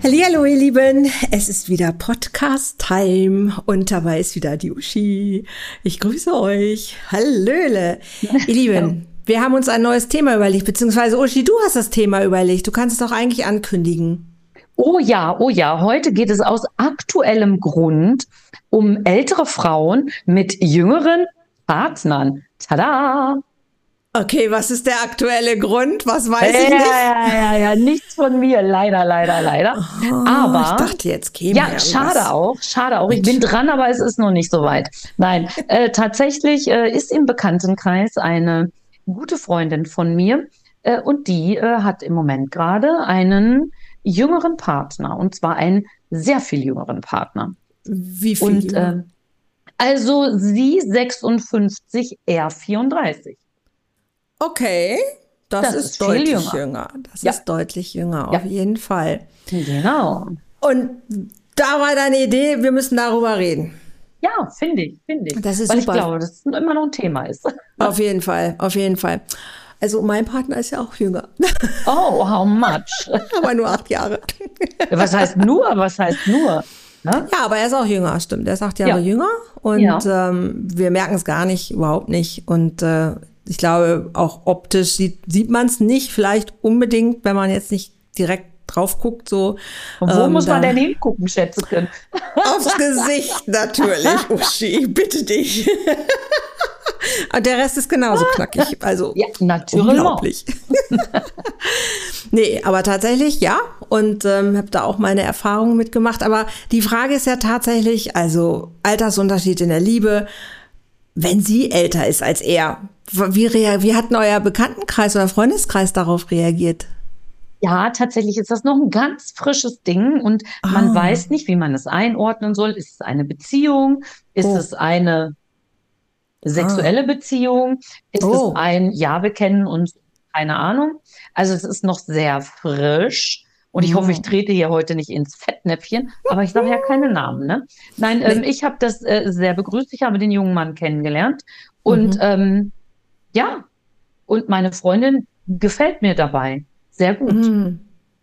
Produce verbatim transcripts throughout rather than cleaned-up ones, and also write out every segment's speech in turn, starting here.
Hallihallo, ihr Lieben, es ist wieder Podcast-Time und dabei ist wieder die Uschi. Ich grüße euch. Hallöle. Ihr Lieben, wir haben uns ein neues Thema überlegt, beziehungsweise Uschi, du hast das Thema überlegt. Du kannst es doch eigentlich ankündigen. Oh ja, oh ja, heute geht es aus aktuellem Grund um ältere Frauen mit jüngeren Partnern. Tada! Okay, was ist der aktuelle Grund? Was weiß ja, ich nicht? Ja, ja, ja, nichts von mir, leider, leider, leider. Oh, aber ich dachte, jetzt käme ja, schade auch, schade auch. Ich bin dran, aber es ist noch nicht so weit. Nein, äh, tatsächlich äh, ist im Bekanntenkreis eine gute Freundin von mir äh, und die äh, hat im Moment gerade einen jüngeren Partner, und zwar einen sehr viel jüngeren Partner. Wie viel? Und äh, also sie sechsundfünfzig, er vierunddreißig. Okay, das, das ist, ist deutlich jünger. jünger. Das ja. ist deutlich jünger, auf ja. jeden Fall. Genau. Und da war deine Idee, wir müssen darüber reden. Ja, finde ich, finde ich. Das ist Weil super. ich glaube, dass es immer noch ein Thema ist. Auf jeden Fall, auf jeden Fall. Also mein Partner ist ja auch jünger. Oh, how much? Aber nur acht Jahre. Was heißt nur? Was heißt nur? Ne? Ja, aber er ist auch jünger, stimmt. Er ist acht Jahre ja. jünger und ja. ähm, wir merken es gar nicht, überhaupt nicht. Und äh, ich glaube, auch optisch sieht, sieht man es nicht, vielleicht unbedingt, wenn man jetzt nicht direkt drauf guckt. So, und wo ähm, muss man denn hingucken, Schätzchen? Aufs Gesicht natürlich, Uschi, bitte dich. Und der Rest ist genauso knackig. Also ja, natürlich. Unglaublich. Nee, aber tatsächlich ja. Und ähm, habe da auch meine Erfahrungen mitgemacht. Aber die Frage ist ja tatsächlich, also Altersunterschied in der Liebe, wenn sie älter ist als er. Wie, rea- wie hat denn euer Bekanntenkreis oder Freundeskreis darauf reagiert? Ja, tatsächlich ist das noch ein ganz frisches Ding und oh. man weiß nicht, wie man es einordnen soll. Ist es eine Beziehung? Ist oh. es eine sexuelle ah. Beziehung? Ist oh. es ein, ja, wir kennen uns, keine Ahnung. Also es ist noch sehr frisch und ich mm. hoffe, ich trete hier heute nicht ins Fettnäpfchen, aber ich sage ja keine Namen, ne? Nein, nee. ähm, ich habe das äh, sehr begrüßt. Ich habe den jungen Mann kennengelernt und mhm. ähm, ja, und meine Freundin gefällt mir dabei. Sehr gut. Mhm.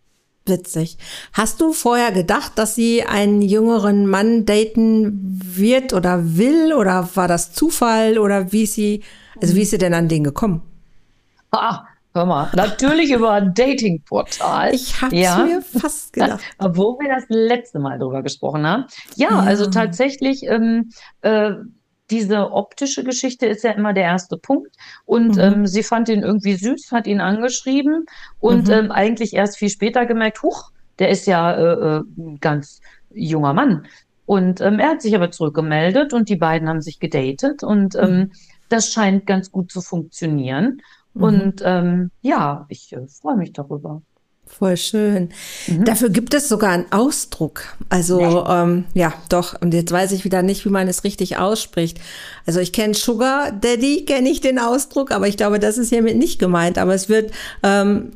Witzig. Hast du vorher gedacht, dass sie einen jüngeren Mann daten wird oder will? Oder war das Zufall? Oder wie ist sie, also wie ist sie denn an den gekommen? Ah, hör mal, natürlich über ein Datingportal. Ich habe es ja. mir fast gedacht. Obwohl wir das letzte Mal drüber gesprochen haben. Ja, ja. also tatsächlich, ähm, äh, diese optische Geschichte ist ja immer der erste Punkt. Und mhm. ähm, sie fand ihn irgendwie süß, hat ihn angeschrieben und mhm. ähm, eigentlich erst viel später gemerkt, huch, der ist ja äh, ein ganz junger Mann. Und ähm, er hat sich aber zurückgemeldet und die beiden haben sich gedatet und ähm, mhm. das scheint ganz gut zu funktionieren. Mhm. Und ähm, ja, ich äh, freue mich darüber. Voll schön. Mhm. Dafür gibt es sogar einen Ausdruck. Also nee. ähm, ja, doch. Und jetzt weiß ich wieder nicht, wie man es richtig ausspricht. Also ich kenne Sugar Daddy, kenne ich den Ausdruck, aber ich glaube, das ist hiermit nicht gemeint. Aber es wird ähm,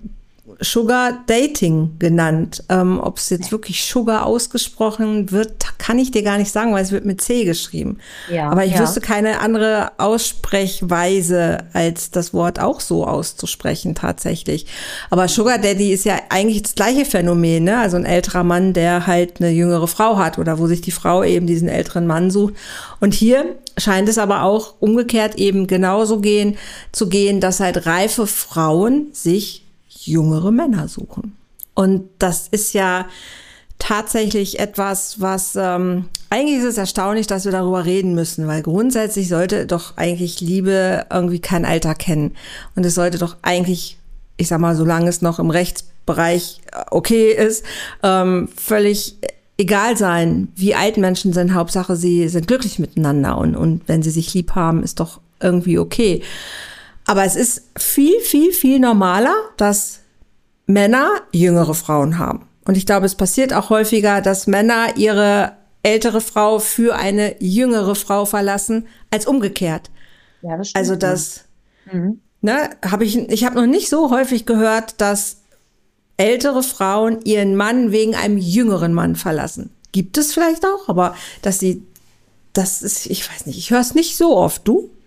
Sugar Dating genannt. Ähm, ob es jetzt wirklich Sugar ausgesprochen wird, kann ich dir gar nicht sagen, weil es wird mit C geschrieben. Ja, aber ich ja. wüsste keine andere Aussprechweise, als das Wort auch so auszusprechen tatsächlich. Aber Sugar Daddy ist ja eigentlich das gleiche Phänomen, ne? Also ein älterer Mann, der halt eine jüngere Frau hat oder wo sich die Frau eben diesen älteren Mann sucht. Und hier scheint es aber auch umgekehrt eben genauso gehen, zu gehen, dass halt reife Frauen sich jüngere Männer suchen. Und das ist ja tatsächlich etwas, was, ähm, eigentlich ist es erstaunlich, dass wir darüber reden müssen, weil grundsätzlich sollte doch eigentlich Liebe irgendwie kein Alter kennen. Und es sollte doch eigentlich, ich sag mal, solange es noch im Rechtsbereich okay ist, ähm, völlig egal sein, wie alt Menschen sind. Hauptsache, sie sind glücklich miteinander und, und wenn sie sich lieb haben, ist doch irgendwie okay. Aber es ist viel, viel, viel normaler, dass Männer jüngere Frauen haben. Und ich glaube, es passiert auch häufiger, dass Männer ihre ältere Frau für eine jüngere Frau verlassen, als umgekehrt. Ja, das stimmt. Also das, mhm. ne, habe ich, ich habe noch nicht so häufig gehört, dass ältere Frauen ihren Mann wegen einem jüngeren Mann verlassen. Gibt es vielleicht auch, aber dass sie, das ist, ich weiß nicht, ich höre es nicht so oft. Du?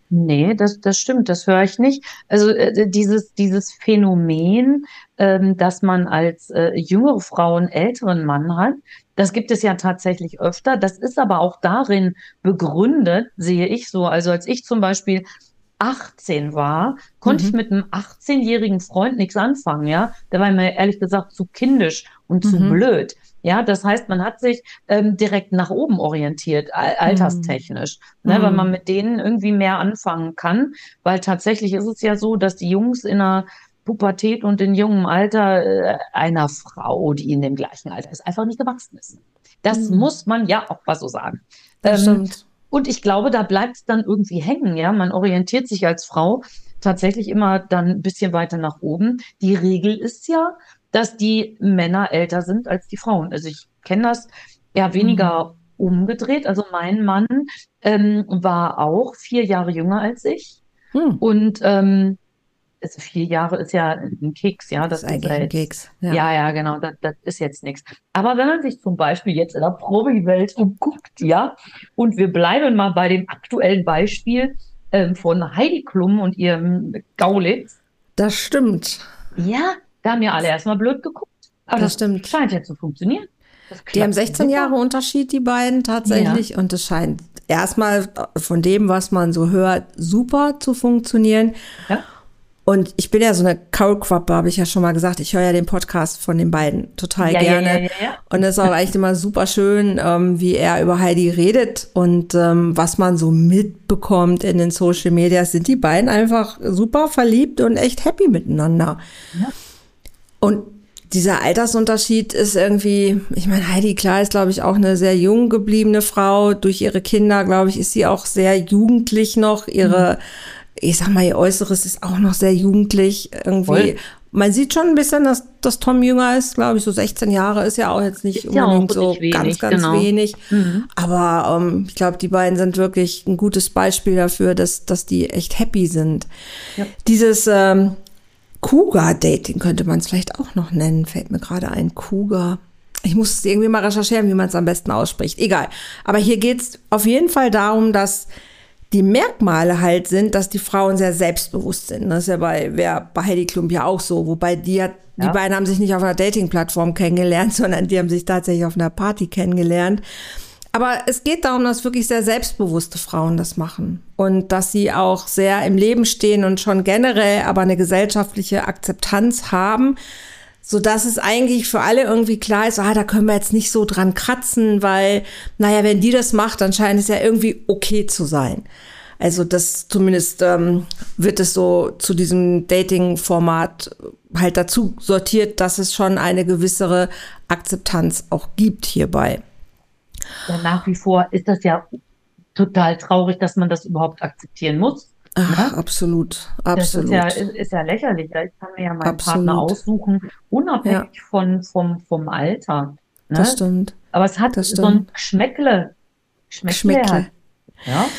Nee, das, das stimmt, das höre ich nicht. Also äh, dieses, dieses Phänomen, ähm, dass man als äh, jüngere Frau einen älteren Mann hat, das gibt es ja tatsächlich öfter. Das ist aber auch darin begründet, sehe ich so. Also als ich zum Beispiel achtzehn war, konnte ich Mhm. mit einem achtzehnjährigen Freund nichts anfangen, ja. Der war mir ehrlich gesagt zu kindisch und zu Mhm. blöd. Ja, das heißt, man hat sich ähm, direkt nach oben orientiert, al- Mhm. alterstechnisch, ne, weil man Mhm. mit denen irgendwie mehr anfangen kann, weil tatsächlich ist es ja so, dass die Jungs in der Pubertät und in jungem Alter äh, einer Frau, die in dem gleichen Alter ist, einfach nicht gewachsen ist. Das Mhm. muss man ja auch mal so sagen. Das Ähm, stimmt. und ich glaube, da bleibt es dann irgendwie hängen, ja. Man orientiert sich als Frau tatsächlich immer dann ein bisschen weiter nach oben. Die Regel ist ja, dass die Männer älter sind als die Frauen. Also ich kenne das eher Mhm. weniger umgedreht. Also mein Mann ähm, war auch vier Jahre jünger als ich. Hm. Und ähm, also vier Jahre ist ja ein Keks, ja. Das ist Das ist ja eigentlich ein jetzt, Keks. Ja. ja, ja, genau, das, das ist jetzt nichts. Aber wenn man sich zum Beispiel jetzt in der Promi-Welt umguckt, ja, und wir bleiben mal bei dem aktuellen Beispiel ähm, von Heidi Klum und ihrem Gaulitz, Das stimmt. ja, da haben ja alle erstmal blöd geguckt. Aber Das das stimmt. scheint ja zu funktionieren. Das Die haben klappt sechzehn Jahre super. Unterschied, die beiden Ja, tatsächlich. Und es scheint erstmal von dem, was man so hört, super zu funktionieren. ja, Und ich bin ja so eine Kaulquappe, habe ich ja schon mal gesagt. Ich höre ja den Podcast von den beiden total ja, ja, ja, gerne. ja, ja. Und es ist auch echt immer super schön, ähm, wie er über Heidi redet und ähm, was man so mitbekommt in den Social Media. Sind die beiden einfach super verliebt und echt happy miteinander. Ja, Und dieser Altersunterschied ist irgendwie, ich meine, Heidi Klum ist, glaube ich, auch eine sehr jung gebliebene Frau. Durch ihre Kinder, glaube ich, ist sie auch sehr jugendlich noch. mhm. Ihre, ich sag mal, ihr Äußeres ist auch noch sehr jugendlich irgendwie. Voll. Man sieht schon ein bisschen, dass, dass Tom jünger ist, glaube ich, so sechzehn Jahre ist ja auch jetzt nicht Ist ja auch unbedingt nicht so ganz, wenig, ganz genau. wenig. Mhm. Aber ähm, ich glaube, die beiden sind wirklich ein gutes Beispiel dafür, dass, dass die echt happy sind. Ja. Dieses ähm, Cougar-Dating könnte man es vielleicht auch noch nennen, fällt mir gerade ein. Cougar. Ich muss es irgendwie mal recherchieren, wie man es am besten ausspricht. Egal. Aber hier geht es auf jeden Fall darum, dass die Merkmale halt sind, dass die Frauen sehr selbstbewusst sind. Das ist ja bei, wär bei Heidi Klum ja auch so. Wobei die hat, die Ja. beiden haben sich nicht auf einer Dating-Plattform kennengelernt, sondern die haben sich tatsächlich auf einer Party kennengelernt. Aber es geht darum, dass wirklich sehr selbstbewusste Frauen das machen und dass sie auch sehr im Leben stehen und schon generell aber eine gesellschaftliche Akzeptanz haben, so dass es eigentlich für alle irgendwie klar ist, ah, da können wir jetzt nicht so dran kratzen, weil, naja, wenn die das macht, dann scheint es ja irgendwie okay zu sein. Also das zumindest ähm, wird es so zu diesem Dating-Format halt dazu sortiert, dass es schon eine gewissere Akzeptanz auch gibt hierbei. Ja, nach wie vor ist das ja total traurig, dass man das überhaupt akzeptieren muss. Ach, Ne? absolut, Das ist ja, absolut, ist, ist ja lächerlich. Ja, ich kann mir ja meinen Partner absolut. aussuchen, Ja, unabhängig von, vom, vom Alter. das Ne? stimmt, Aber es hat das so ein stimmt. Geschmäckle. Geschmäckle hat. Geschmäckle. Ja,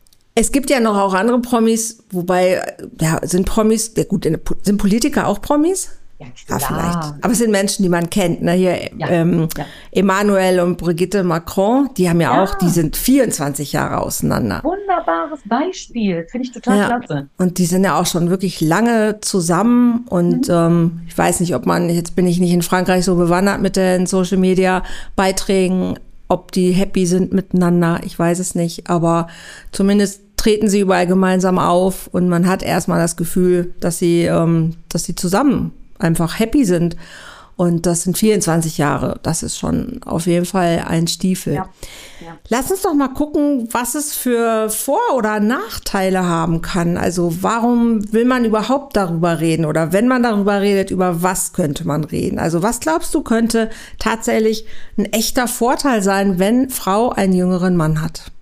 Es gibt ja noch auch andere Promis, wobei, ja, sind Promis, ja gut, sind Politiker auch Promis? ja Ja, vielleicht. klar. Aber es sind Menschen, die man kennt. Ne? Hier Ja, ähm, ja. Emmanuel und Brigitte Macron, die haben ja auch, die Ja, sind vierundzwanzig Jahre auseinander. wunderbares Beispiel. Finde ich total Ja, klasse. und die sind ja auch schon wirklich lange zusammen und Mhm. ähm, ich weiß nicht, ob man, jetzt bin ich nicht in Frankreich so bewandert mit den Social Media Beiträgen, ob die happy sind miteinander, ich weiß es nicht, aber zumindest treten sie überall gemeinsam auf und man hat erstmal das Gefühl, dass sie, ähm, dass sie zusammen einfach happy sind. Und das sind vierundzwanzig Jahre. Das ist schon auf jeden Fall ein Stiefel. Ja, ja. Lass uns doch mal gucken, was es für Vor- oder Nachteile haben kann. Also warum will man überhaupt darüber reden? Oder wenn man darüber redet, über was könnte man reden? Also was glaubst du, könnte tatsächlich ein echter Vorteil sein, wenn Frau einen jüngeren Mann hat?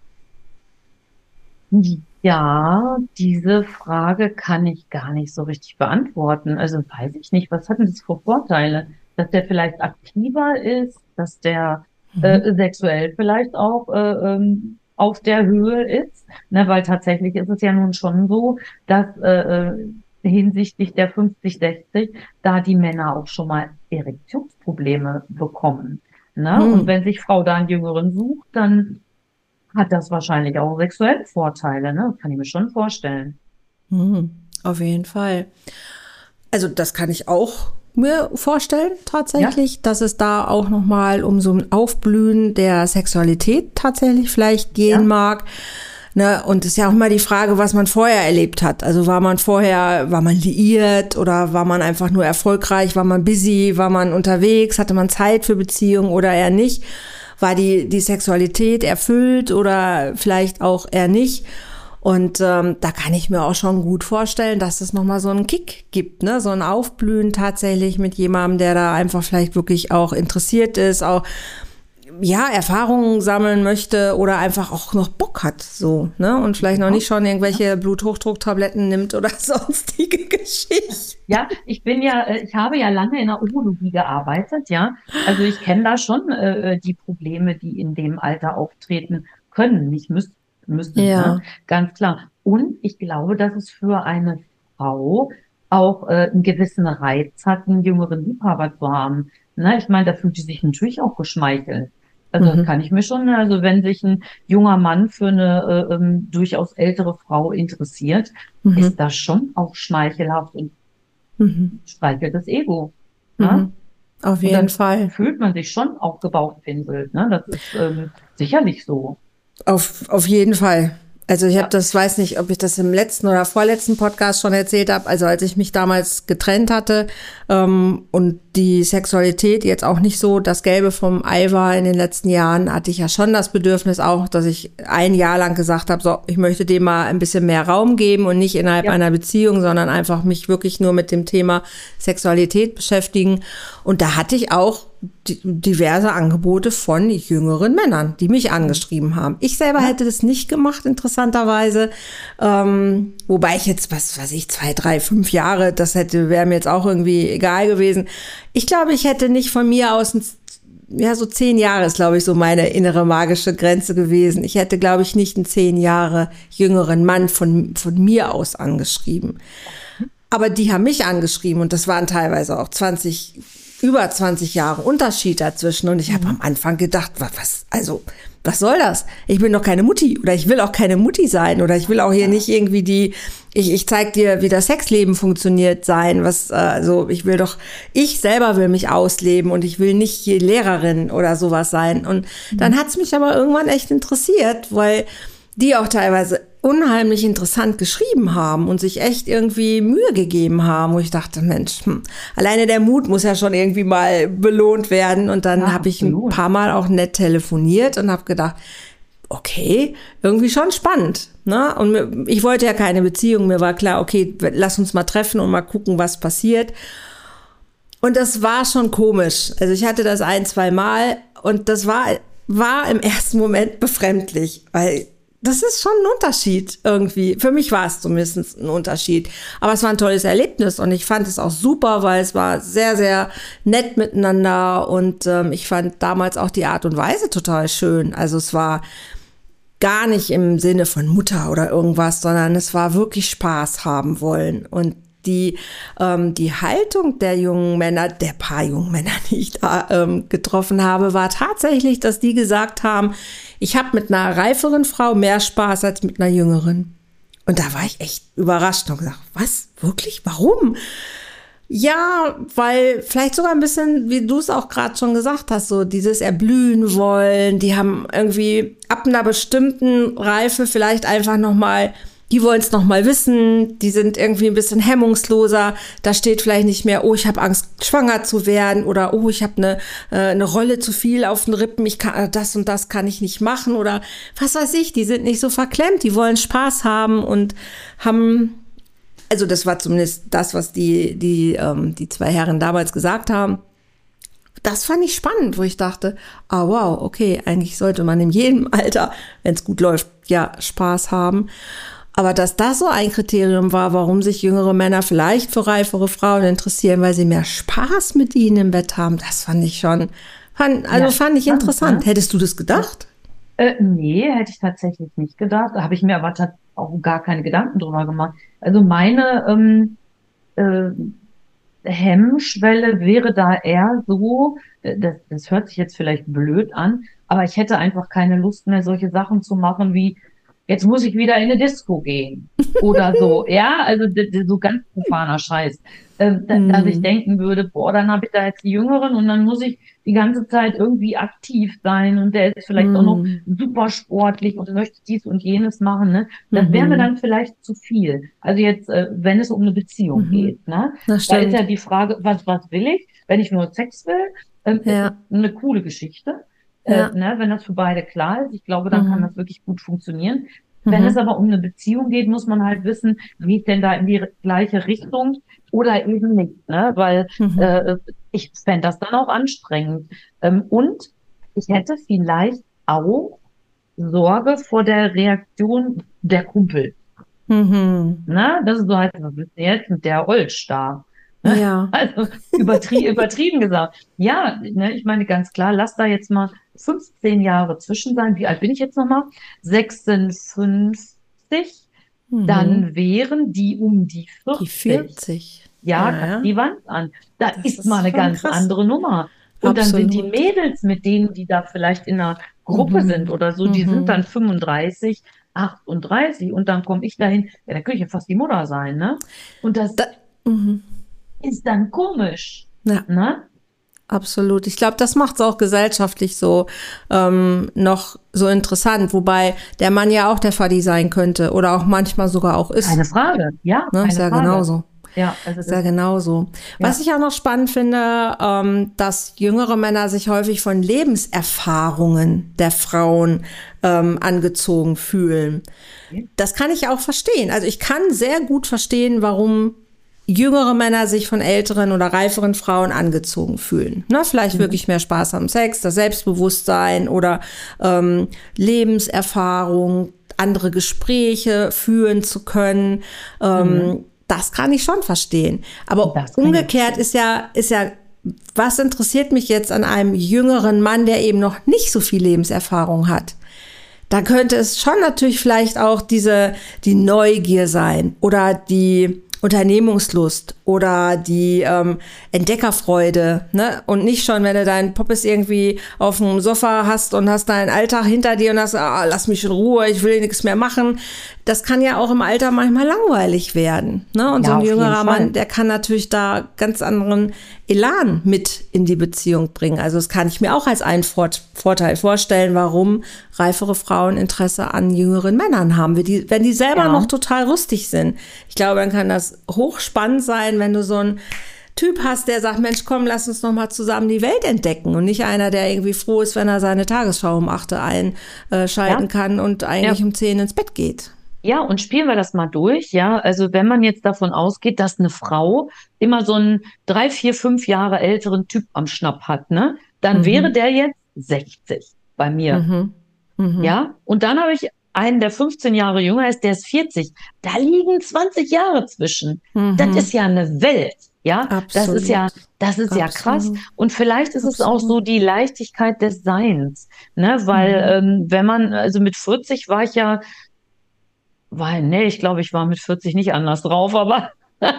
Ja, diese Frage kann ich gar nicht so richtig beantworten. Also weiß ich nicht, was hat denn das für Vorteile? Dass der vielleicht aktiver ist, dass der äh, sexuell vielleicht auch äh, ähm, auf der Höhe ist, ne? Weil tatsächlich ist es ja nun schon so, dass äh, äh, hinsichtlich der fünfzig, sechzig da die Männer auch schon mal Erektionsprobleme bekommen, ne? Und Hm. wenn sich Frau da einen Jüngeren sucht, dann hat das wahrscheinlich auch sexuelle Vorteile, ne? Kann ich mir schon vorstellen. Mhm, auf jeden Fall. Also das kann ich auch mir vorstellen, Ja, tatsächlich, dass es da auch nochmal um so ein Aufblühen der Sexualität tatsächlich vielleicht gehen ja, mag. Ne? Und es ist ja auch immer die Frage, was man vorher erlebt hat. Also war man vorher, war man liiert oder war man einfach nur erfolgreich, war man busy, war man unterwegs, hatte man Zeit für Beziehungen oder eher nicht? War die, die Sexualität erfüllt oder vielleicht auch eher nicht? Und ähm, da kann ich mir auch schon gut vorstellen, dass es nochmal so einen Kick gibt, ne? So ein Aufblühen tatsächlich mit jemandem, der da einfach vielleicht wirklich auch interessiert ist, auch ja, Erfahrungen sammeln möchte oder einfach auch noch Bock hat, so, ne? Und vielleicht noch genau. nicht schon Ja. irgendwelche Bluthochdrucktabletten nimmt oder sonstige Geschichten. Ja, ich bin ja, äh, ich habe ja lange in der Urologie gearbeitet, ja. Also ich kenne da schon äh, äh, die Probleme, die in dem Alter auftreten können, nicht müssen, müssen, ne? Ja. Ganz klar. Und ich glaube, dass es für eine Frau auch äh, einen gewissen Reiz hat, einen jüngeren Liebhaber zu haben. Ne? Ich meine, da fühlt sie sich natürlich auch geschmeichelt. Also das Mhm. kann ich mir schon, also wenn sich ein junger Mann für eine äh, ähm, durchaus ältere Frau interessiert, ist Mhm. das schon auch schmeichelhaft und Mhm. streichelt das Ego. Ne? Mhm. Auf Und jeden dann Fall. fühlt man sich schon auch gebauchpinselt. Ne? Das ist ähm, sicherlich so. Auf, auf jeden Fall. Also ich habe Ja, das, weiß nicht, ob ich das im letzten oder vorletzten Podcast schon erzählt habe. Also als ich mich damals getrennt hatte ähm, und die Sexualität jetzt auch nicht so das Gelbe vom Ei war in den letzten Jahren, hatte ich ja schon das Bedürfnis auch, dass ich ein Jahr lang gesagt habe, so, ich möchte dem mal ein bisschen mehr Raum geben und nicht innerhalb ja, einer Beziehung, sondern einfach mich wirklich nur mit dem Thema Sexualität beschäftigen. Und da hatte ich auch diverse Angebote von jüngeren Männern, die mich angeschrieben haben. Ich selber ja, hätte das nicht gemacht, interessanterweise. Ähm, wobei ich jetzt, was weiß ich, zwei, drei, fünf Jahre, das hätte, wäre mir jetzt auch irgendwie egal gewesen. Ich glaube, ich hätte nicht von mir aus, ein, ja, so zehn Jahre ist, glaube ich, so meine innere magische Grenze gewesen. Ich hätte, glaube ich, nicht einen zehn Jahre jüngeren Mann von, von mir aus angeschrieben. Aber die haben mich angeschrieben und das waren teilweise auch zwanzig, über zwanzig Jahre Unterschied dazwischen. Und ich habe am mhm. Anfang gedacht, was, was, also, was soll das? Ich bin doch keine Mutti oder ich will auch keine Mutti sein oder ich will auch hier Ja, nicht irgendwie die, ich, ich zeig dir, wie das Sexleben funktioniert sein. Was, äh, also ich will doch, ich selber will mich ausleben und ich will nicht hier Lehrerin oder sowas sein. Und dann mhm. hat's mich aber irgendwann echt interessiert, weil die auch teilweise unheimlich interessant geschrieben haben und sich echt irgendwie Mühe gegeben haben, wo ich dachte, Mensch, hm, alleine der Mut muss ja schon irgendwie mal belohnt werden. Und dann Ja, habe ich ein absolut. paar Mal auch nett telefoniert und habe gedacht, okay, irgendwie schon spannend. Ne? Und mir, ich wollte ja keine Beziehung, mir war klar, okay, lass uns mal treffen und mal gucken, was passiert. Und das war schon komisch. Also ich hatte das ein, zwei Mal und das war, war im ersten Moment befremdlich, weil das ist schon ein Unterschied irgendwie. Für mich war es zumindest ein Unterschied. Aber es war ein tolles Erlebnis und ich fand es auch super, weil es war sehr, sehr nett miteinander und ähm, ich fand damals auch die Art und Weise total schön. Also es war gar nicht im Sinne von Mutter oder irgendwas, sondern es war wirklich Spaß haben wollen. Und die, ähm, die Haltung der jungen Männer, der paar jungen Männer, die ich da ähm, getroffen habe, war tatsächlich, dass die gesagt haben, ich habe mit einer reiferen Frau mehr Spaß als mit einer jüngeren. Und da war ich echt überrascht und gesagt, was? Wirklich? Warum? Ja, weil vielleicht sogar ein bisschen, wie du es auch gerade schon gesagt hast, so dieses Erblühen wollen, die haben irgendwie ab einer bestimmten Reife vielleicht einfach nochmal, die wollen es nochmal wissen, die sind irgendwie ein bisschen hemmungsloser, da steht vielleicht nicht mehr, oh, ich habe Angst, schwanger zu werden oder oh, ich habe eine, äh, eine Rolle zu viel auf den Rippen, ich kann, das und das kann ich nicht machen oder was weiß ich, die sind nicht so verklemmt, die wollen Spaß haben und haben... Also das war zumindest das, was die, die, ähm, die zwei Herren damals gesagt haben. Das fand ich spannend, wo ich dachte, ah wow, okay, eigentlich sollte man in jedem Alter, wenn es gut läuft, ja, Spaß haben. Aber dass das so ein Kriterium war, warum sich jüngere Männer vielleicht für reifere Frauen interessieren, weil sie mehr Spaß mit ihnen im Bett haben, das fand ich schon, fand, also Ja, fand ich spannend, interessant. ne? Hättest du das gedacht? Äh, nee, hätte ich tatsächlich nicht gedacht. Da habe ich mir aber tat- auch gar keine Gedanken drüber gemacht. Also meine ähm, äh, Hemmschwelle wäre da eher so, äh, das, das hört sich jetzt vielleicht blöd an, aber ich hätte einfach keine Lust mehr, solche Sachen zu machen wie, jetzt muss ich wieder in eine Disco gehen oder so. Ja, also d- d- so ganz profaner Scheiß. Ähm, da, dass ich Hm. denken würde, boah, dann habe ich da jetzt die Jüngeren und dann muss ich die ganze Zeit irgendwie aktiv sein und der ist vielleicht auch noch Hm. super sportlich und möchte dies und jenes machen. Ne? Das wäre mir Mhm. dann vielleicht zu viel. Also jetzt, äh, wenn es um eine Beziehung Mhm. geht, ne? Das Da ist ja stimmt. die Frage, was, was will ich? Wenn ich nur Sex will, ähm, ist es Ja, eine coole Geschichte. Äh, ja. ne? Wenn das für beide klar ist, ich glaube, dann kann Mhm. das wirklich gut funktionieren. Wenn es Mhm. aber um eine Beziehung geht, muss man halt wissen, geht denn da in die gleiche Richtung oder eben nicht, ne? Weil Mhm. äh, ich fände das dann auch anstrengend. Ähm, und ich hätte vielleicht auch Sorge vor der Reaktion der Kumpel. Mhm. Ne? Das ist so halt, was ist denn jetzt mit der Olsch da? Ne? Ja. Also übertrie übertrieben gesagt. Ja, ne, ich meine ganz klar, lass da jetzt mal fünfzehn Jahre zwischen sein. Wie alt bin ich jetzt nochmal? sechsundfünfzig. Mhm. Dann wären die um die Die vierzig. vierzig. Ja, Ja, guck ja. die Wand an. Da Das ist mal ist eine schon ganz krass. andere Nummer. Und dann sind die Absolut. Mädels, mit denen die da vielleicht in einer Gruppe sind Mhm. oder so, die sind dann Mhm. fünfunddreißig, achtunddreißig und dann komme ich dahin, ja, dann könnte ich ja fast die Mutter sein, ne? Und das Da, mhm. ist dann komisch, Ja. ne? Absolut. Ich glaube, das macht es auch gesellschaftlich so ähm, noch so interessant, wobei der Mann ja auch der Vati sein könnte oder auch manchmal sogar auch ist. Keine Frage, ja, Ne? Ist keine ja Frage. genauso. Ja, also Ist ja das, genauso. Was ja. ich auch noch spannend finde, ähm, dass jüngere Männer sich häufig von Lebenserfahrungen der Frauen ähm, angezogen fühlen. Das kann ich auch verstehen. Also ich kann sehr gut verstehen, warum jüngere Männer sich von älteren oder reiferen Frauen angezogen fühlen. Na, vielleicht Mhm. wirklich mehr Spaß am Sex, das Selbstbewusstsein oder ähm, Lebenserfahrung, andere Gespräche führen zu können. Mhm. Ähm, das kann ich schon verstehen. Aber Das kann ich auch umgekehrt verstehen. ist ja, ist ja, was interessiert mich jetzt an einem jüngeren Mann, der eben noch nicht so viel Lebenserfahrung hat? Da könnte es schon natürlich vielleicht auch diese, die Neugier sein oder die Unternehmungslust oder die ähm, Entdeckerfreude, ne? Und nicht schon, wenn du deinen Poppes irgendwie auf dem Sofa hast und hast deinen Alltag hinter dir und hast, ah, lass mich in Ruhe, ich will nichts mehr machen. Das kann ja auch im Alter manchmal langweilig werden, ne? Und so Ja, ein auf jeden jüngerer Fall. Mann, der kann natürlich da ganz anderen Elan mit in die Beziehung bringen. Also das kann ich mir auch als einen Vort- Vorteil vorstellen, warum reifere Frauen Interesse an jüngeren Männern haben, wenn die, wenn die selber noch Ja. total rüstig sind. Ich glaube, dann kann das hochspannend sein, wenn du so einen Typ hast, der sagt, Mensch, komm, lass uns noch mal zusammen die Welt entdecken und nicht einer, der irgendwie froh ist, wenn er seine Tagesschau um acht Uhr einschalten Ja, kann und eigentlich ja. um zehn ins Bett geht. Ja, und spielen wir das mal durch, ja. Also wenn man jetzt davon ausgeht, dass eine Frau immer so einen drei, vier, fünf Jahre älteren Typ am Schnapp hat, ne, dann wäre Mhm. der jetzt sechzig bei mir, Mhm. Mhm. ja. Und dann habe ich einen, der fünfzehn Jahre jünger ist, der ist vierzig. Da liegen zwanzig Jahre zwischen. Das ist Mhm. ja eine Welt, ja. Das ist ja, Absolut. das ist ja krass. Absolut. Und vielleicht ist es auch so Absolut. die Leichtigkeit des Seins, ne, weil Mhm. ähm, wenn man, also mit vierzig war ich ja weil, nee, ich glaube, ich war mit vierzig nicht anders drauf, aber,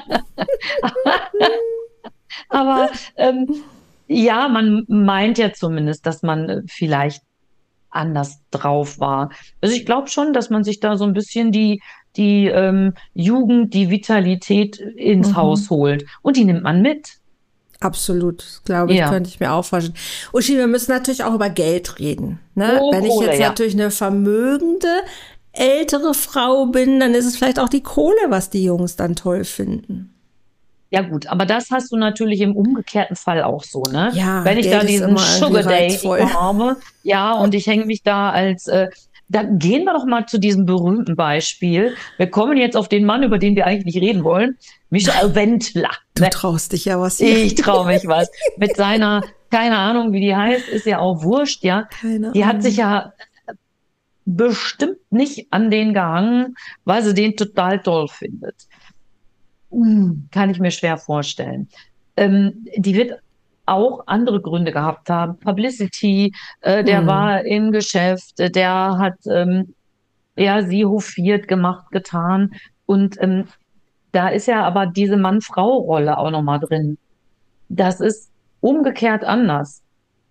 aber ähm, ja, man meint ja zumindest, dass man äh, vielleicht anders drauf war. Also ich glaube schon, dass man sich da so ein bisschen die, die ähm, Jugend, die Vitalität ins Haus Mhm. holt. Und die nimmt man mit. Absolut, das glaube ich, Ja. könnte ich mir auch vorstellen. Uschi, wir müssen natürlich auch über Geld reden. Ne? Oh, Wenn ich Kohle, jetzt ja. natürlich eine vermögende ältere Frau bin, dann ist es vielleicht auch die Kohle, was die Jungs dann toll finden. Ja gut, aber das hast du natürlich im umgekehrten Fall auch so, ne? Ja, Wenn ich Geld da ist diesen immer irgendwie Sugar Daddy reizvoll. habe, ja, und ich hänge mich da als, äh, dann gehen wir doch mal zu diesem berühmten Beispiel. Wir kommen jetzt auf den Mann, über den wir eigentlich nicht reden wollen, Michael Wendler. Du Ne? traust dich ja was hier. Ich traue mich was. Mit seiner, keine Ahnung, wie die heißt, ist ja auch wurscht, ja. Keine Die hat sich Ahnung. ja bestimmt nicht an den gehangen, weil sie den total toll findet. Hm, kann ich mir schwer vorstellen. Ähm, die wird auch andere Gründe gehabt haben. Publicity, äh, der Hm. war im Geschäft, äh, der hat ähm, ja sie hofiert, gemacht, getan. Und ähm, da ist ja aber diese Mann-Frau-Rolle auch nochmal drin. Das ist umgekehrt anders.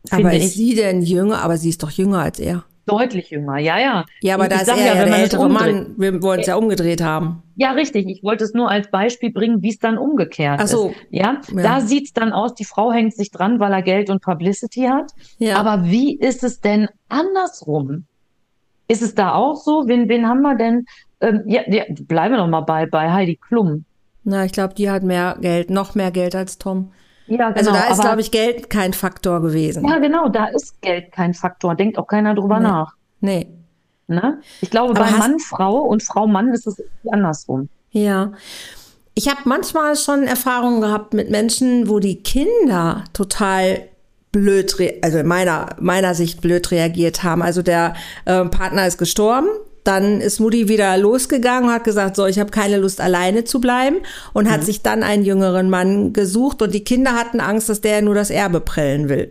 Aber ist sie denn jünger? Aber sie ist doch jünger als er. Deutlich jünger, ja, ja. Ja, aber Und da ich ist sag er ja, ja wenn der man es ältere umdreht. Mann. Wir wollen es ja umgedreht haben. Ja, richtig. Ich wollte es nur als Beispiel bringen, wie es dann umgekehrt Ach so. ist. Ja, Ja. da sieht's dann aus, die Frau hängt sich dran, weil er Geld und Publicity hat. Ja. Aber wie ist es denn andersrum? Ist es da auch so? Wen, wen haben wir denn? Ähm, ja, ja, bleiben wir doch mal bei, bei Heidi Klum. Na, ich glaube, die hat mehr Geld, noch mehr Geld als Tom. Ja, genau. Also da ist, aber, glaube ich, Geld kein Faktor gewesen. ja, genau, da ist Geld kein Faktor. Denkt auch keiner drüber Nee. nach. Nee. Ne? Ich glaube, Aber bei hast- Mann, Frau und Frau, Mann ist es irgendwie andersrum. Ja. Ich habe manchmal schon Erfahrungen gehabt mit Menschen, wo die Kinder total blöd, re- also in meiner, meiner Sicht blöd reagiert haben. Also der äh, Partner ist gestorben. Dann ist Mutti wieder losgegangen und hat gesagt, so, ich habe keine Lust, alleine zu bleiben. Und hat sich dann einen jüngeren Mann gesucht. Und die Kinder hatten Angst, dass der nur das Erbe prellen will.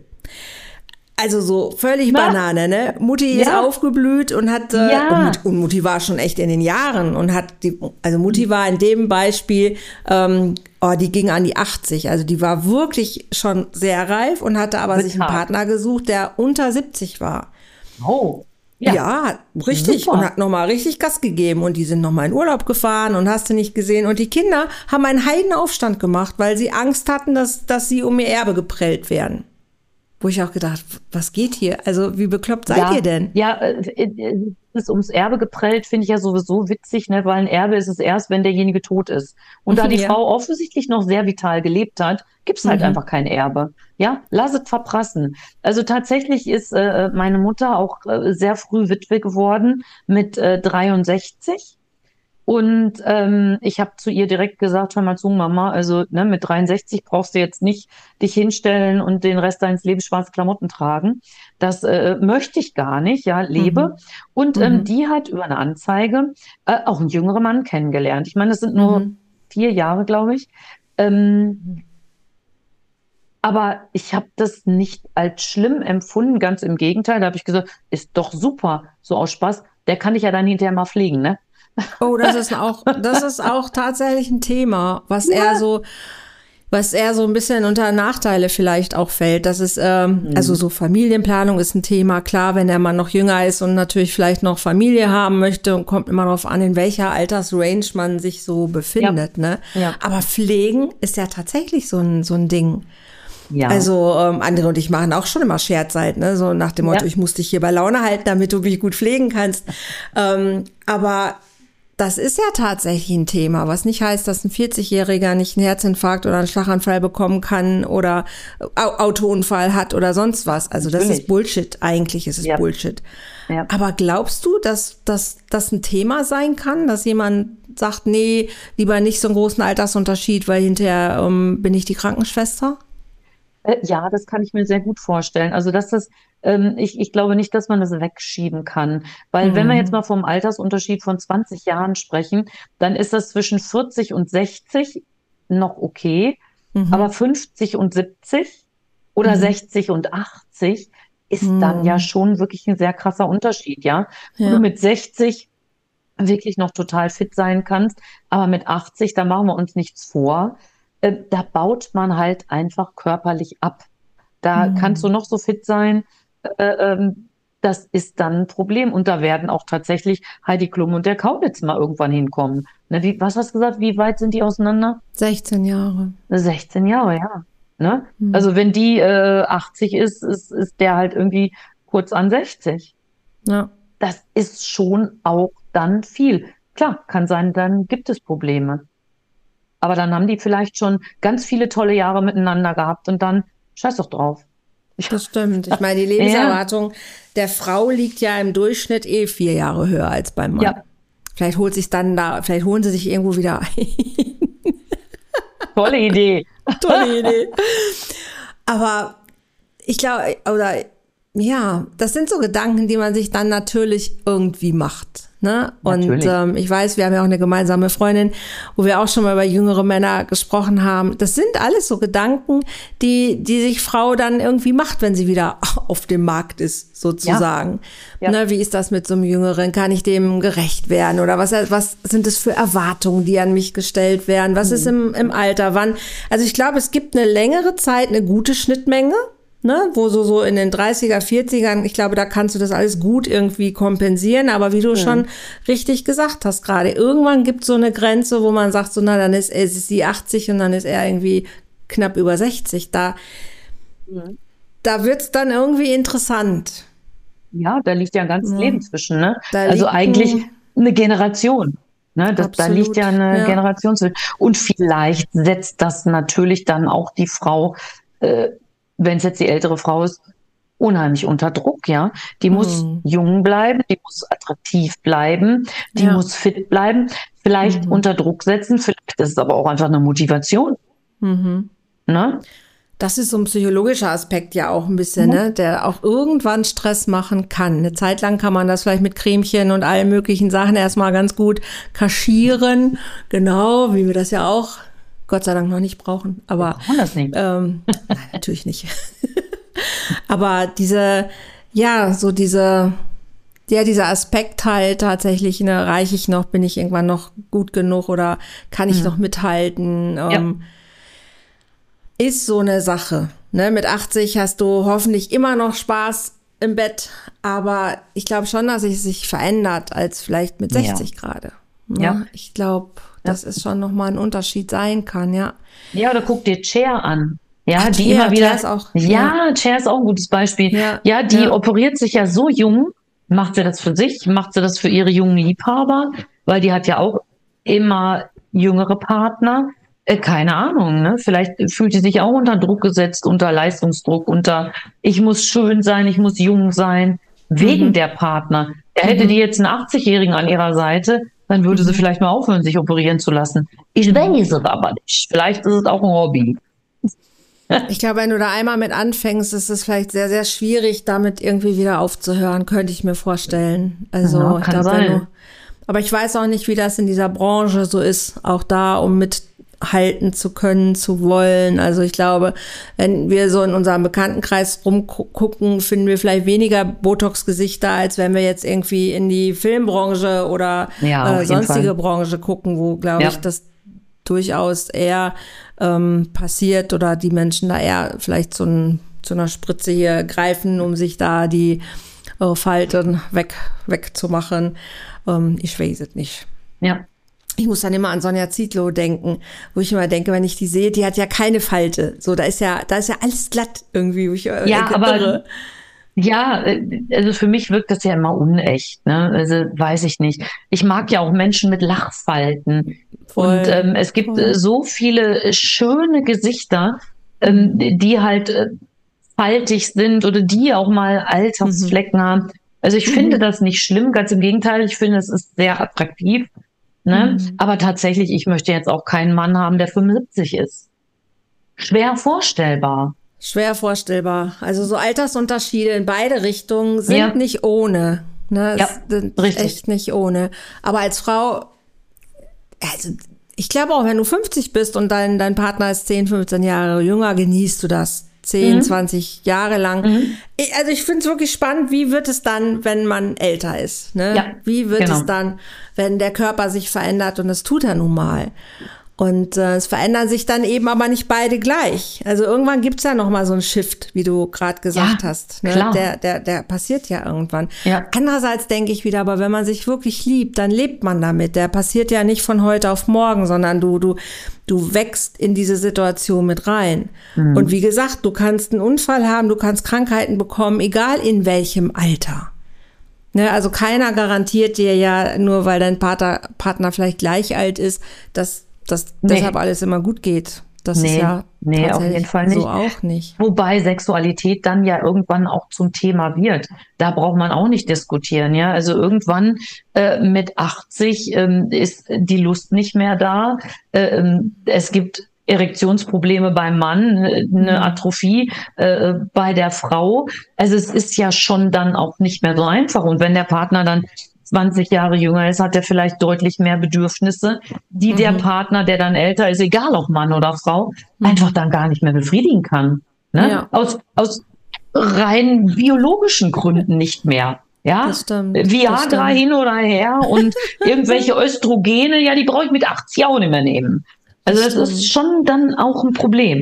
Also so völlig Na? Banane, ne? Mutti ist Ja. aufgeblüht und hat, äh, Ja. und, Mutti, und Mutti war schon echt in den Jahren und hat die, also Mutti war in dem Beispiel, ähm, oh, die ging an die achtzig, also die war wirklich schon sehr reif und hatte aber sich einen Total. Partner gesucht, der unter siebzig war. Oh. Ja, Ja. richtig. Super. Und hat nochmal richtig Gas gegeben. Und die sind nochmal in Urlaub gefahren und hast du nicht gesehen. Und die Kinder haben einen Heidenaufstand gemacht, weil sie Angst hatten, dass, dass sie um ihr Erbe geprellt werden. Wo ich auch gedacht, was geht hier? Also wie bekloppt seid ja, ihr denn? Ja, äh, äh, ist ums Erbe geprellt, finde ich ja sowieso witzig, ne? Weil ein Erbe ist es erst, wenn derjenige tot ist. Und da die Ja. Frau offensichtlich noch sehr vital gelebt hat, gibt's halt Mhm. einfach kein Erbe. Ja, lass es verprassen. Also tatsächlich ist äh, meine Mutter auch äh, sehr früh Witwe geworden mit äh, dreiundsechzig. Und ähm, ich habe zu ihr direkt gesagt, hör mal zu, Mama, also ne, mit dreiundsechzig brauchst du jetzt nicht dich hinstellen und den Rest deines Lebens schwarze Klamotten tragen. Das äh, möchte ich gar nicht, ja, lebe. Mhm. Und ähm, Mhm. die hat über eine Anzeige äh, auch einen jüngeren Mann kennengelernt. Ich meine, das sind nur Mhm. vier Jahre, glaube ich. Ähm, aber ich habe das nicht als schlimm empfunden, ganz im Gegenteil. Da habe ich gesagt, ist doch super, so aus Spaß. Der kann dich ja dann hinterher mal pflegen, ne? Oh, das ist auch, das ist auch tatsächlich ein Thema, was Ja. er so, was er so ein bisschen unter Nachteile vielleicht auch fällt. Das ist, ähm, Mhm. also so Familienplanung ist ein Thema. Klar, wenn der Mann noch jünger ist und natürlich vielleicht noch Familie haben möchte, und kommt immer darauf an, in welcher Altersrange man sich so befindet, ne? Ja. Aber Pflegen ist ja tatsächlich so ein, so ein Ding. Ja. Also ähm, andere und ich machen auch schon immer Scherzzeit, ne? So nach dem Motto, Ja. ich muss dich hier bei Laune halten, damit du mich gut pflegen kannst. ähm, aber das ist ja tatsächlich ein Thema, was nicht heißt, dass ein vierzigjähriger nicht einen Herzinfarkt oder einen Schlaganfall bekommen kann oder Au- Autounfall hat oder sonst was. Also das Natürlich. ist Bullshit. Eigentlich ist es Ja. Bullshit. Ja. Aber glaubst du, dass, dass das ein Thema sein kann, dass jemand sagt, nee, lieber nicht so einen großen Altersunterschied, weil hinterher ähm, bin ich die Krankenschwester? Äh, Ja, das kann ich mir sehr gut vorstellen. Also, dass das, ähm, ich, ich glaube nicht, dass man das wegschieben kann. Weil, wenn wir jetzt mal vom Altersunterschied von zwanzig Jahren sprechen, dann ist das zwischen vierzig und sechzig noch okay. Mhm. Aber fünfzig und siebzig oder Mhm. sechzig und achtzig ist Mhm. dann ja schon wirklich ein sehr krasser Unterschied, ja. Wo Ja. du mit sechzig wirklich noch total fit sein kannst, aber mit achtzig, da machen wir uns nichts vor. Äh, da baut man halt einfach körperlich ab. Da Mhm. kannst du noch so fit sein, äh, ähm, das ist dann ein Problem. Und da werden auch tatsächlich Heidi Klum und der Kaulitz mal irgendwann hinkommen. Ne, wie, was hast du gesagt? Wie weit sind die auseinander? sechzehn Jahre. sechzehn Jahre, ja. Ne? Mhm. Also wenn die äh, achtzig ist, ist, ist der halt irgendwie kurz an sechzig. Ja. Das ist schon auch dann viel. Klar, kann sein, dann gibt es Probleme. Aber dann haben die vielleicht schon ganz viele tolle Jahre miteinander gehabt und dann scheiß doch drauf. Das stimmt. Ich meine, die Lebenserwartung der Frau liegt ja im Durchschnitt eh vier Jahre höher als beim Mann. Ja. Vielleicht holt sich dann da, vielleicht holen sie sich irgendwo wieder ein. Tolle Idee. Tolle Idee. Aber ich glaube, oder ja, das sind so Gedanken, die man sich dann natürlich irgendwie macht. Ne? Und Natürlich. ähm, ich weiß, wir haben ja auch eine gemeinsame Freundin, wo wir auch schon mal über jüngere Männer gesprochen haben. Das sind alles so Gedanken, die die sich Frau dann irgendwie macht, wenn sie wieder auf dem Markt ist, sozusagen. Ja. Ne, wie ist das mit so einem Jüngeren? Kann ich dem gerecht werden? Oder was, was sind es für Erwartungen, die an mich gestellt werden? Was ist im, im Alter? Wann? Also ich glaube, es gibt eine längere Zeit eine gute Schnittmenge. ne, wo so, so in den dreißiger, vierzigern, ich glaube, da kannst du das alles gut irgendwie kompensieren, aber wie du mhm. schon richtig gesagt hast gerade, irgendwann gibt es so eine Grenze, wo man sagt, so, na, dann ist, ist sie achtzig und dann ist er irgendwie knapp über sechzig, da, mhm. da wird es dann irgendwie interessant. Ja, da liegt ja ein ganzes ja. Leben zwischen, ne? Da also eigentlich ein, eine Generation. Ne, das, da liegt ja eine ja. Generation zwischen. Und vielleicht setzt das natürlich dann auch die Frau, äh, wenn es jetzt die ältere Frau ist, unheimlich unter Druck, ja. Die mhm. muss jung bleiben, die muss attraktiv bleiben, die ja. muss fit bleiben, vielleicht mhm. unter Druck setzen, vielleicht ist es aber auch einfach eine Motivation. Mhm. Ne? Das ist so ein psychologischer Aspekt ja auch ein bisschen, mhm. ne, der auch irgendwann Stress machen kann. Eine Zeit lang kann man das vielleicht mit Cremchen und allen möglichen Sachen erstmal ganz gut kaschieren. Genau, wie wir das ja auch Gott sei Dank noch nicht brauchen. Aber wir brauchen das nicht. Ähm, nein, natürlich nicht. Aber diese, ja, so diese, ja, dieser Aspekt halt tatsächlich, ne, reiche ich noch, bin ich irgendwann noch gut genug oder kann ich mhm. noch mithalten? Ähm, ja. Ist so eine Sache. Ne? Mit achtzig hast du hoffentlich immer noch Spaß im Bett, aber ich glaube schon, dass es sich verändert als vielleicht mit sechzig ja. gerade. Ne? Ja. Ich glaube, dass ja. es schon nochmal ein Unterschied sein kann, ja. Ja, oder guck dir Cher an. Ja, Ach, die Cher, immer wieder. Cher ist auch, ja, ja, Cher ist auch ein gutes Beispiel. Ja, ja die ja. operiert sich ja so jung. Macht sie das für sich? Macht sie das für ihre jungen Liebhaber? Weil die hat ja auch immer jüngere Partner. Keine Ahnung, ne? Vielleicht fühlt sie sich auch unter Druck gesetzt, unter Leistungsdruck, unter ich muss schön sein, ich muss jung sein, wegen mhm. der Partner. Er hätte mhm. die jetzt einen achtzigjährigen an ihrer Seite, dann würde mhm. sie vielleicht mal aufhören, sich operieren zu lassen. Ich weiß es aber nicht. Vielleicht ist es auch ein Hobby. Ich glaube, wenn du da einmal mit anfängst, ist es vielleicht sehr, sehr schwierig, damit irgendwie wieder aufzuhören, könnte ich mir vorstellen. Also ja, ich kann glaube, sein. wenn du, aber ich weiß auch nicht, wie das in dieser Branche so ist, auch da, um mit halten zu können, zu wollen. Also ich glaube, wenn wir so in unserem Bekanntenkreis rumgucken, finden wir vielleicht weniger Botox-Gesichter, als wenn wir jetzt irgendwie in die Filmbranche oder ja, äh, sonstige Branche gucken, wo, glaube ja. ich, das durchaus eher ähm, passiert oder die Menschen da eher vielleicht zu, ein, zu einer Spritze hier greifen, um sich da die äh, Falten weg, wegzumachen. Ähm, ich weiß es nicht. Ja. Ich muss dann immer an Sonja Zietlow denken, wo ich immer denke, wenn ich die sehe, die hat ja keine Falte. So, da ist ja, da ist ja alles glatt irgendwie. Wo ich ja, denke, aber irre. Ja, also für mich wirkt das ja immer unecht, ne? Also weiß ich nicht. Ich mag ja auch Menschen mit Lachfalten. Voll, und ähm, es gibt voll. so viele schöne Gesichter, ähm, die halt äh, faltig sind oder die auch mal Altersflecken mhm. haben. Also ich mhm. finde das nicht schlimm, ganz im Gegenteil. Ich finde, es ist sehr attraktiv. Ne? Mhm. Aber tatsächlich, ich möchte jetzt auch keinen Mann haben, der fünfundsiebzig ist. Schwer vorstellbar. Schwer vorstellbar. Also so Altersunterschiede in beide Richtungen sind ja. nicht ohne. Ne? Ja, sind richtig. Echt nicht ohne. Aber als Frau, also ich glaube auch, wenn du fünfzig bist und dein, dein Partner ist zehn, fünfzehn Jahre jünger, genießt du das. zehn, mhm. zwanzig Jahre lang. Mhm. Ich, also ich finde es wirklich spannend, wie wird es dann, wenn man älter ist? Ne? Ja, wie wird genau. es dann, wenn der Körper sich verändert, und das tut er nun mal. Und äh, es verändern sich dann eben aber nicht beide gleich. Also irgendwann gibt's ja noch mal so einen Shift, wie du gerade gesagt ja, hast. Ne? Klar. Der, der, der passiert ja irgendwann. Ja. Andererseits denke ich wieder, aber wenn man sich wirklich liebt, dann lebt man damit. Der passiert ja nicht von heute auf morgen, sondern du, du, du wächst in diese Situation mit rein. Mhm. Und wie gesagt, du kannst einen Unfall haben, du kannst Krankheiten bekommen, egal in welchem Alter. Ne, also keiner garantiert dir ja, nur weil dein Partner, Partner vielleicht gleich alt ist, dass dass nee. deshalb alles immer gut geht. Das nee, ist ja nee, auf jeden Fall nicht. So auch nicht. Wobei Sexualität dann ja irgendwann auch zum Thema wird. Da braucht man auch nicht diskutieren. Ja, also irgendwann äh, mit achtzig ähm, ist die Lust nicht mehr da. Äh, es gibt Erektionsprobleme beim Mann, eine Atrophie äh, bei der Frau. Also es ist ja schon dann auch nicht mehr so einfach. Und wenn der Partner dann zwanzig Jahre jünger ist, hat er vielleicht deutlich mehr Bedürfnisse, die mhm. der Partner, der dann älter ist, egal ob Mann oder Frau, mhm. einfach dann gar nicht mehr befriedigen kann. Ne? Ja. Aus, aus rein biologischen Gründen nicht mehr. Ja, das stimmt, Viagra das stimmt. hin oder her und irgendwelche Östrogene, ja, die brauche ich mit achtzig auch nicht mehr nehmen. Also das, das ist schon dann auch ein Problem.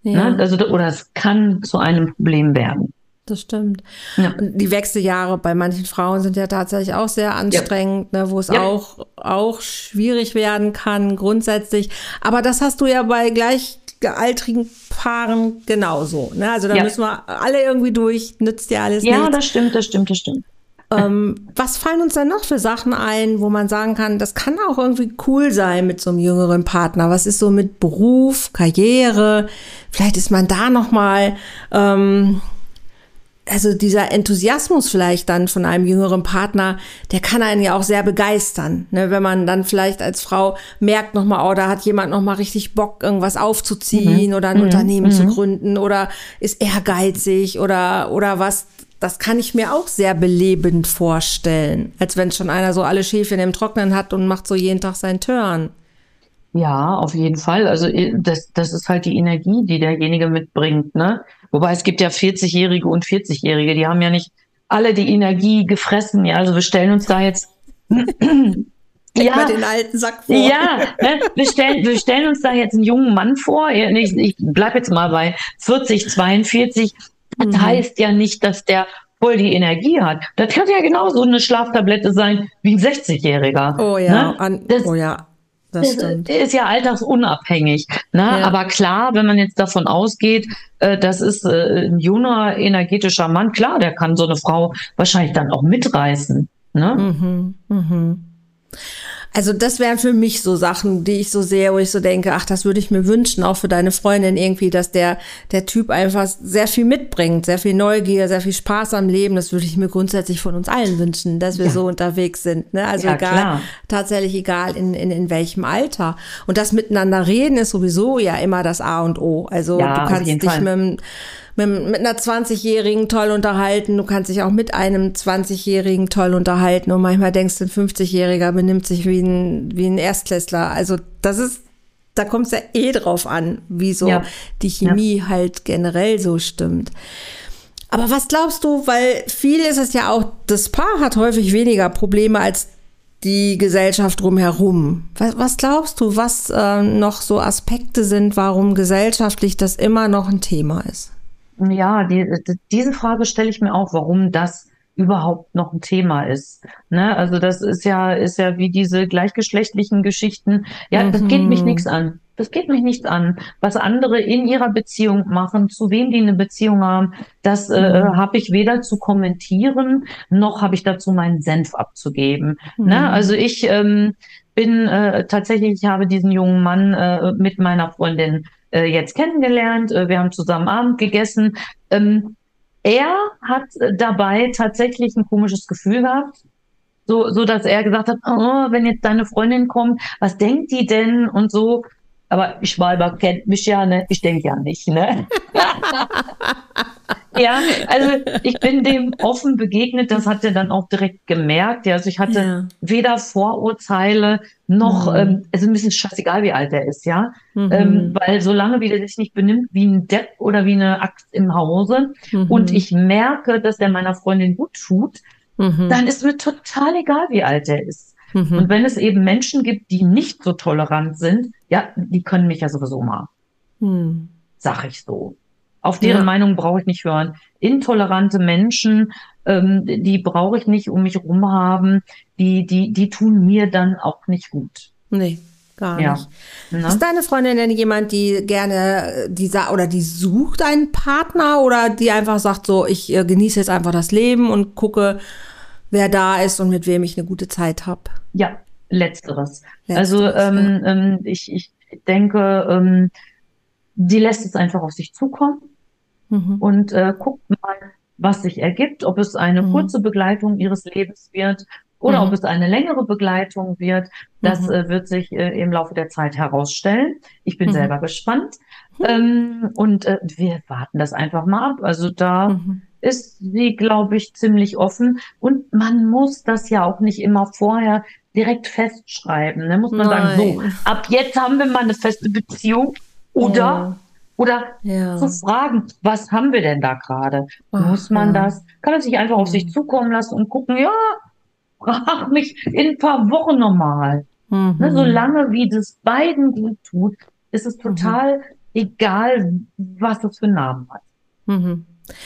Ja. Ne? Also, oder es kann zu einem Problem werden. Das stimmt. Ja. Und die Wechseljahre bei manchen Frauen sind ja tatsächlich auch sehr anstrengend, ja. ne, wo es ja. auch, auch schwierig werden kann, grundsätzlich. Aber das hast du ja bei gleichaltrigen Paaren genauso. Ne? Also da ja. müssen wir alle irgendwie durch, nützt ja alles Ja, nichts. das stimmt, das stimmt, das stimmt. Ähm, was fallen uns denn noch für Sachen ein, wo man sagen kann, das kann auch irgendwie cool sein mit so einem jüngeren Partner? Was ist so mit Beruf, Karriere? Vielleicht ist man da noch mal... Ähm, Also dieser Enthusiasmus vielleicht dann von einem jüngeren Partner, der kann einen ja auch sehr begeistern, ne? Wenn man dann vielleicht als Frau merkt nochmal, oh, da hat jemand nochmal richtig Bock, irgendwas aufzuziehen mhm. oder ein mhm. Unternehmen mhm. zu gründen oder ist ehrgeizig oder, oder was. Das kann ich mir auch sehr belebend vorstellen, als wenn schon einer so alle Schäfchen im Trocknen hat und macht so jeden Tag seinen Turn. Ja, auf jeden Fall. Also das, das ist halt die Energie, die derjenige mitbringt, ne? Wobei es gibt ja vierzigjährige und vierzigjährige, die haben ja nicht alle die Energie gefressen. Ja, also wir stellen uns da jetzt ja den alten Sack vor. Ja, ne? wir stellen wir stellen uns da jetzt einen jungen Mann vor. Ich, ich bleib jetzt mal bei vierzig, zweiundvierzig. Das mhm. heißt ja nicht, dass der voll die Energie hat. Das kann ja genauso eine Schlaftablette sein wie ein sechzigjähriger. Oh ja, ne? an, das, oh ja. Das stimmt. Das ist ja alltagsunabhängig. Ne? Ja. Aber klar, wenn man jetzt davon ausgeht, äh, das ist äh, ein junger, energetischer Mann, klar, der kann so eine Frau wahrscheinlich dann auch mitreißen. Ne? Mhm, mhm. Also das wären für mich so Sachen, die ich so sehe, wo ich so denke, ach, das würde ich mir wünschen, auch für deine Freundin irgendwie, dass der der Typ einfach sehr viel mitbringt, sehr viel Neugier, sehr viel Spaß am Leben. Das würde ich mir grundsätzlich von uns allen wünschen, dass wir ja. so unterwegs sind. Ne? Also ja, egal, klar. tatsächlich egal in, in in welchem Alter. Und das Miteinander reden ist sowieso ja immer das A und O. Also ja, du kannst dich Fall. mit Mit, mit einer zwanzigjährigen toll unterhalten. Du kannst dich auch mit einem zwanzigjährigen toll unterhalten. Und manchmal denkst du, ein fünfzigjähriger benimmt sich wie ein, wie ein Erstklässler. Also das ist, da kommt es ja eh drauf an, wie so ja. die Chemie ja. halt generell so stimmt. Aber was glaubst du, weil viel ist es ja auch, das Paar hat häufig weniger Probleme als die Gesellschaft drumherum. Was, was glaubst du, was äh, noch so Aspekte sind, warum gesellschaftlich das immer noch ein Thema ist? Ja, die, diese Frage stelle ich mir auch, warum das überhaupt noch ein Thema ist. Ne? Also das ist ja, ist ja wie diese gleichgeschlechtlichen Geschichten. Ja, mhm. das geht mich nichts an. Das geht mich nichts an. Was andere in ihrer Beziehung machen, zu wem die eine Beziehung haben, das mhm. äh, habe ich weder zu kommentieren, noch habe ich dazu meinen Senf abzugeben. Mhm. Ne? Also ich ähm, bin äh, tatsächlich, ich habe diesen jungen Mann äh, mit meiner Freundin äh, jetzt kennengelernt. Äh, wir haben zusammen Abend gegessen. Ähm, er hat äh, dabei tatsächlich ein komisches Gefühl gehabt. So, so dass er gesagt hat, oh, wenn jetzt deine Freundin kommt, was denkt die denn und so. Aber Schwalber kennt mich ja, ne? Ich denke ja nicht, ne? Ja, also ich bin dem offen begegnet, das hat er dann auch direkt gemerkt. Ja, also ich hatte ja. weder Vorurteile noch, mhm. ähm, es ist ein bisschen scheißegal, wie alt er ist, ja. Mhm. Ähm, weil solange wie der sich nicht benimmt wie ein Depp oder wie eine Axt im Hause mhm. und ich merke, dass der meiner Freundin gut tut, mhm. dann ist mir total egal, wie alt er ist. Mhm. Und wenn es eben Menschen gibt, die nicht so tolerant sind, ja, die können mich ja sowieso mal. Mhm. Sag ich so. Auf deren ja. Meinung brauche ich nicht hören. Intolerante Menschen, ähm, die brauche ich nicht um mich rum haben. Die, die, die tun mir dann auch nicht gut. Nee, gar ja. nicht. Na? Ist deine Freundin denn jemand, die gerne, die oder die sucht einen Partner oder die einfach sagt so, ich äh, genieße jetzt einfach das Leben und gucke, wer da ist und mit wem ich eine gute Zeit habe? Ja, letzteres. letzteres also ähm, ja. ähm, ich, ich denke, ähm, die lässt es einfach auf sich zukommen mhm. und äh, guckt mal, was sich ergibt, ob es eine mhm. kurze Begleitung ihres Lebens wird oder mhm. ob es eine längere Begleitung wird. Das mhm. äh, wird sich äh, im Laufe der Zeit herausstellen. Ich bin mhm. selber gespannt mhm. ähm, und äh, wir warten das einfach mal ab. Also da mhm. ist sie, glaube ich, ziemlich offen und man muss das ja auch nicht immer vorher direkt festschreiben. Da muss man Nein. sagen, so, ab jetzt haben wir mal eine feste Beziehung. Oder, ja. oder ja. zu fragen, was haben wir denn da gerade? Muss man ja. das? Kann man sich einfach auf sich zukommen lassen und gucken, ja, frag mich in ein paar Wochen nochmal. Mhm. Ne, solange wie das beiden gut tut, ist es total mhm. egal was es für einen Namen hat. Mhm.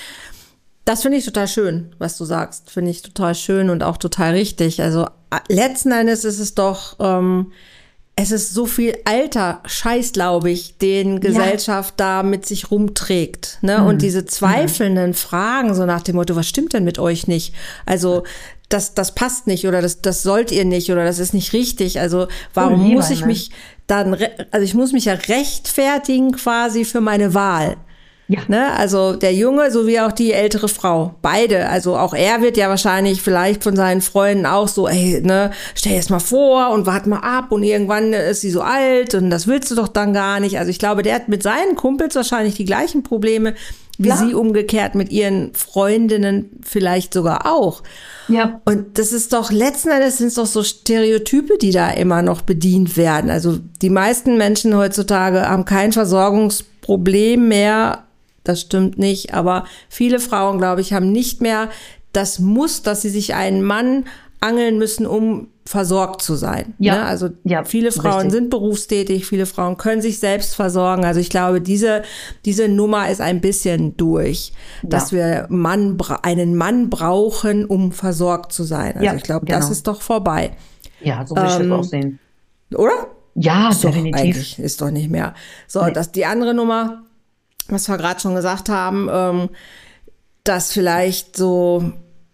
Das finde ich total schön, was du sagst. Finde ich total schön und auch total richtig. Also letzten Endes ist es doch, ähm, es ist so viel alter Scheiß, glaube ich, den Gesellschaft ja. da mit sich rumträgt. Ne? Mhm. Und diese zweifelnden mhm. Fragen, so nach dem Motto, was stimmt denn mit euch nicht? Also das, das passt nicht oder das, das sollt ihr nicht oder das ist nicht richtig. Also warum oh, muss ich ne? mich dann, also ich muss mich ja rechtfertigen quasi für meine Wahl. Ja. Ne, also der Junge sowie auch die ältere Frau, beide, also auch er wird ja wahrscheinlich vielleicht von seinen Freunden auch so, ey, ne, stell dir das mal vor und wart mal ab und irgendwann ist sie so alt und das willst du doch dann gar nicht. Also ich glaube, der hat mit seinen Kumpels wahrscheinlich die gleichen Probleme wie ja. sie umgekehrt mit ihren Freundinnen vielleicht sogar auch. Ja. Und das ist doch, letzten Endes sind es doch so Stereotype, die da immer noch bedient werden. Also die meisten Menschen heutzutage haben kein Versorgungsproblem mehr. Das stimmt nicht, aber viele Frauen, glaube ich, haben nicht mehr das Muss, dass sie sich einen Mann angeln müssen, um versorgt zu sein. Ja. Ne? Also ja, viele Frauen richtig. sind berufstätig, viele Frauen können sich selbst versorgen. Also ich glaube, diese diese Nummer ist ein bisschen durch, ja. dass wir Mann, einen Mann brauchen, um versorgt zu sein. Also ja, ich glaube, genau. das ist doch vorbei. Ja, so will ich ähm, das auch sehen. Oder? Ja, ist definitiv. Doch, eigentlich ist doch nicht mehr. So, nee. das die andere Nummer, was wir gerade schon gesagt haben, ähm, dass vielleicht so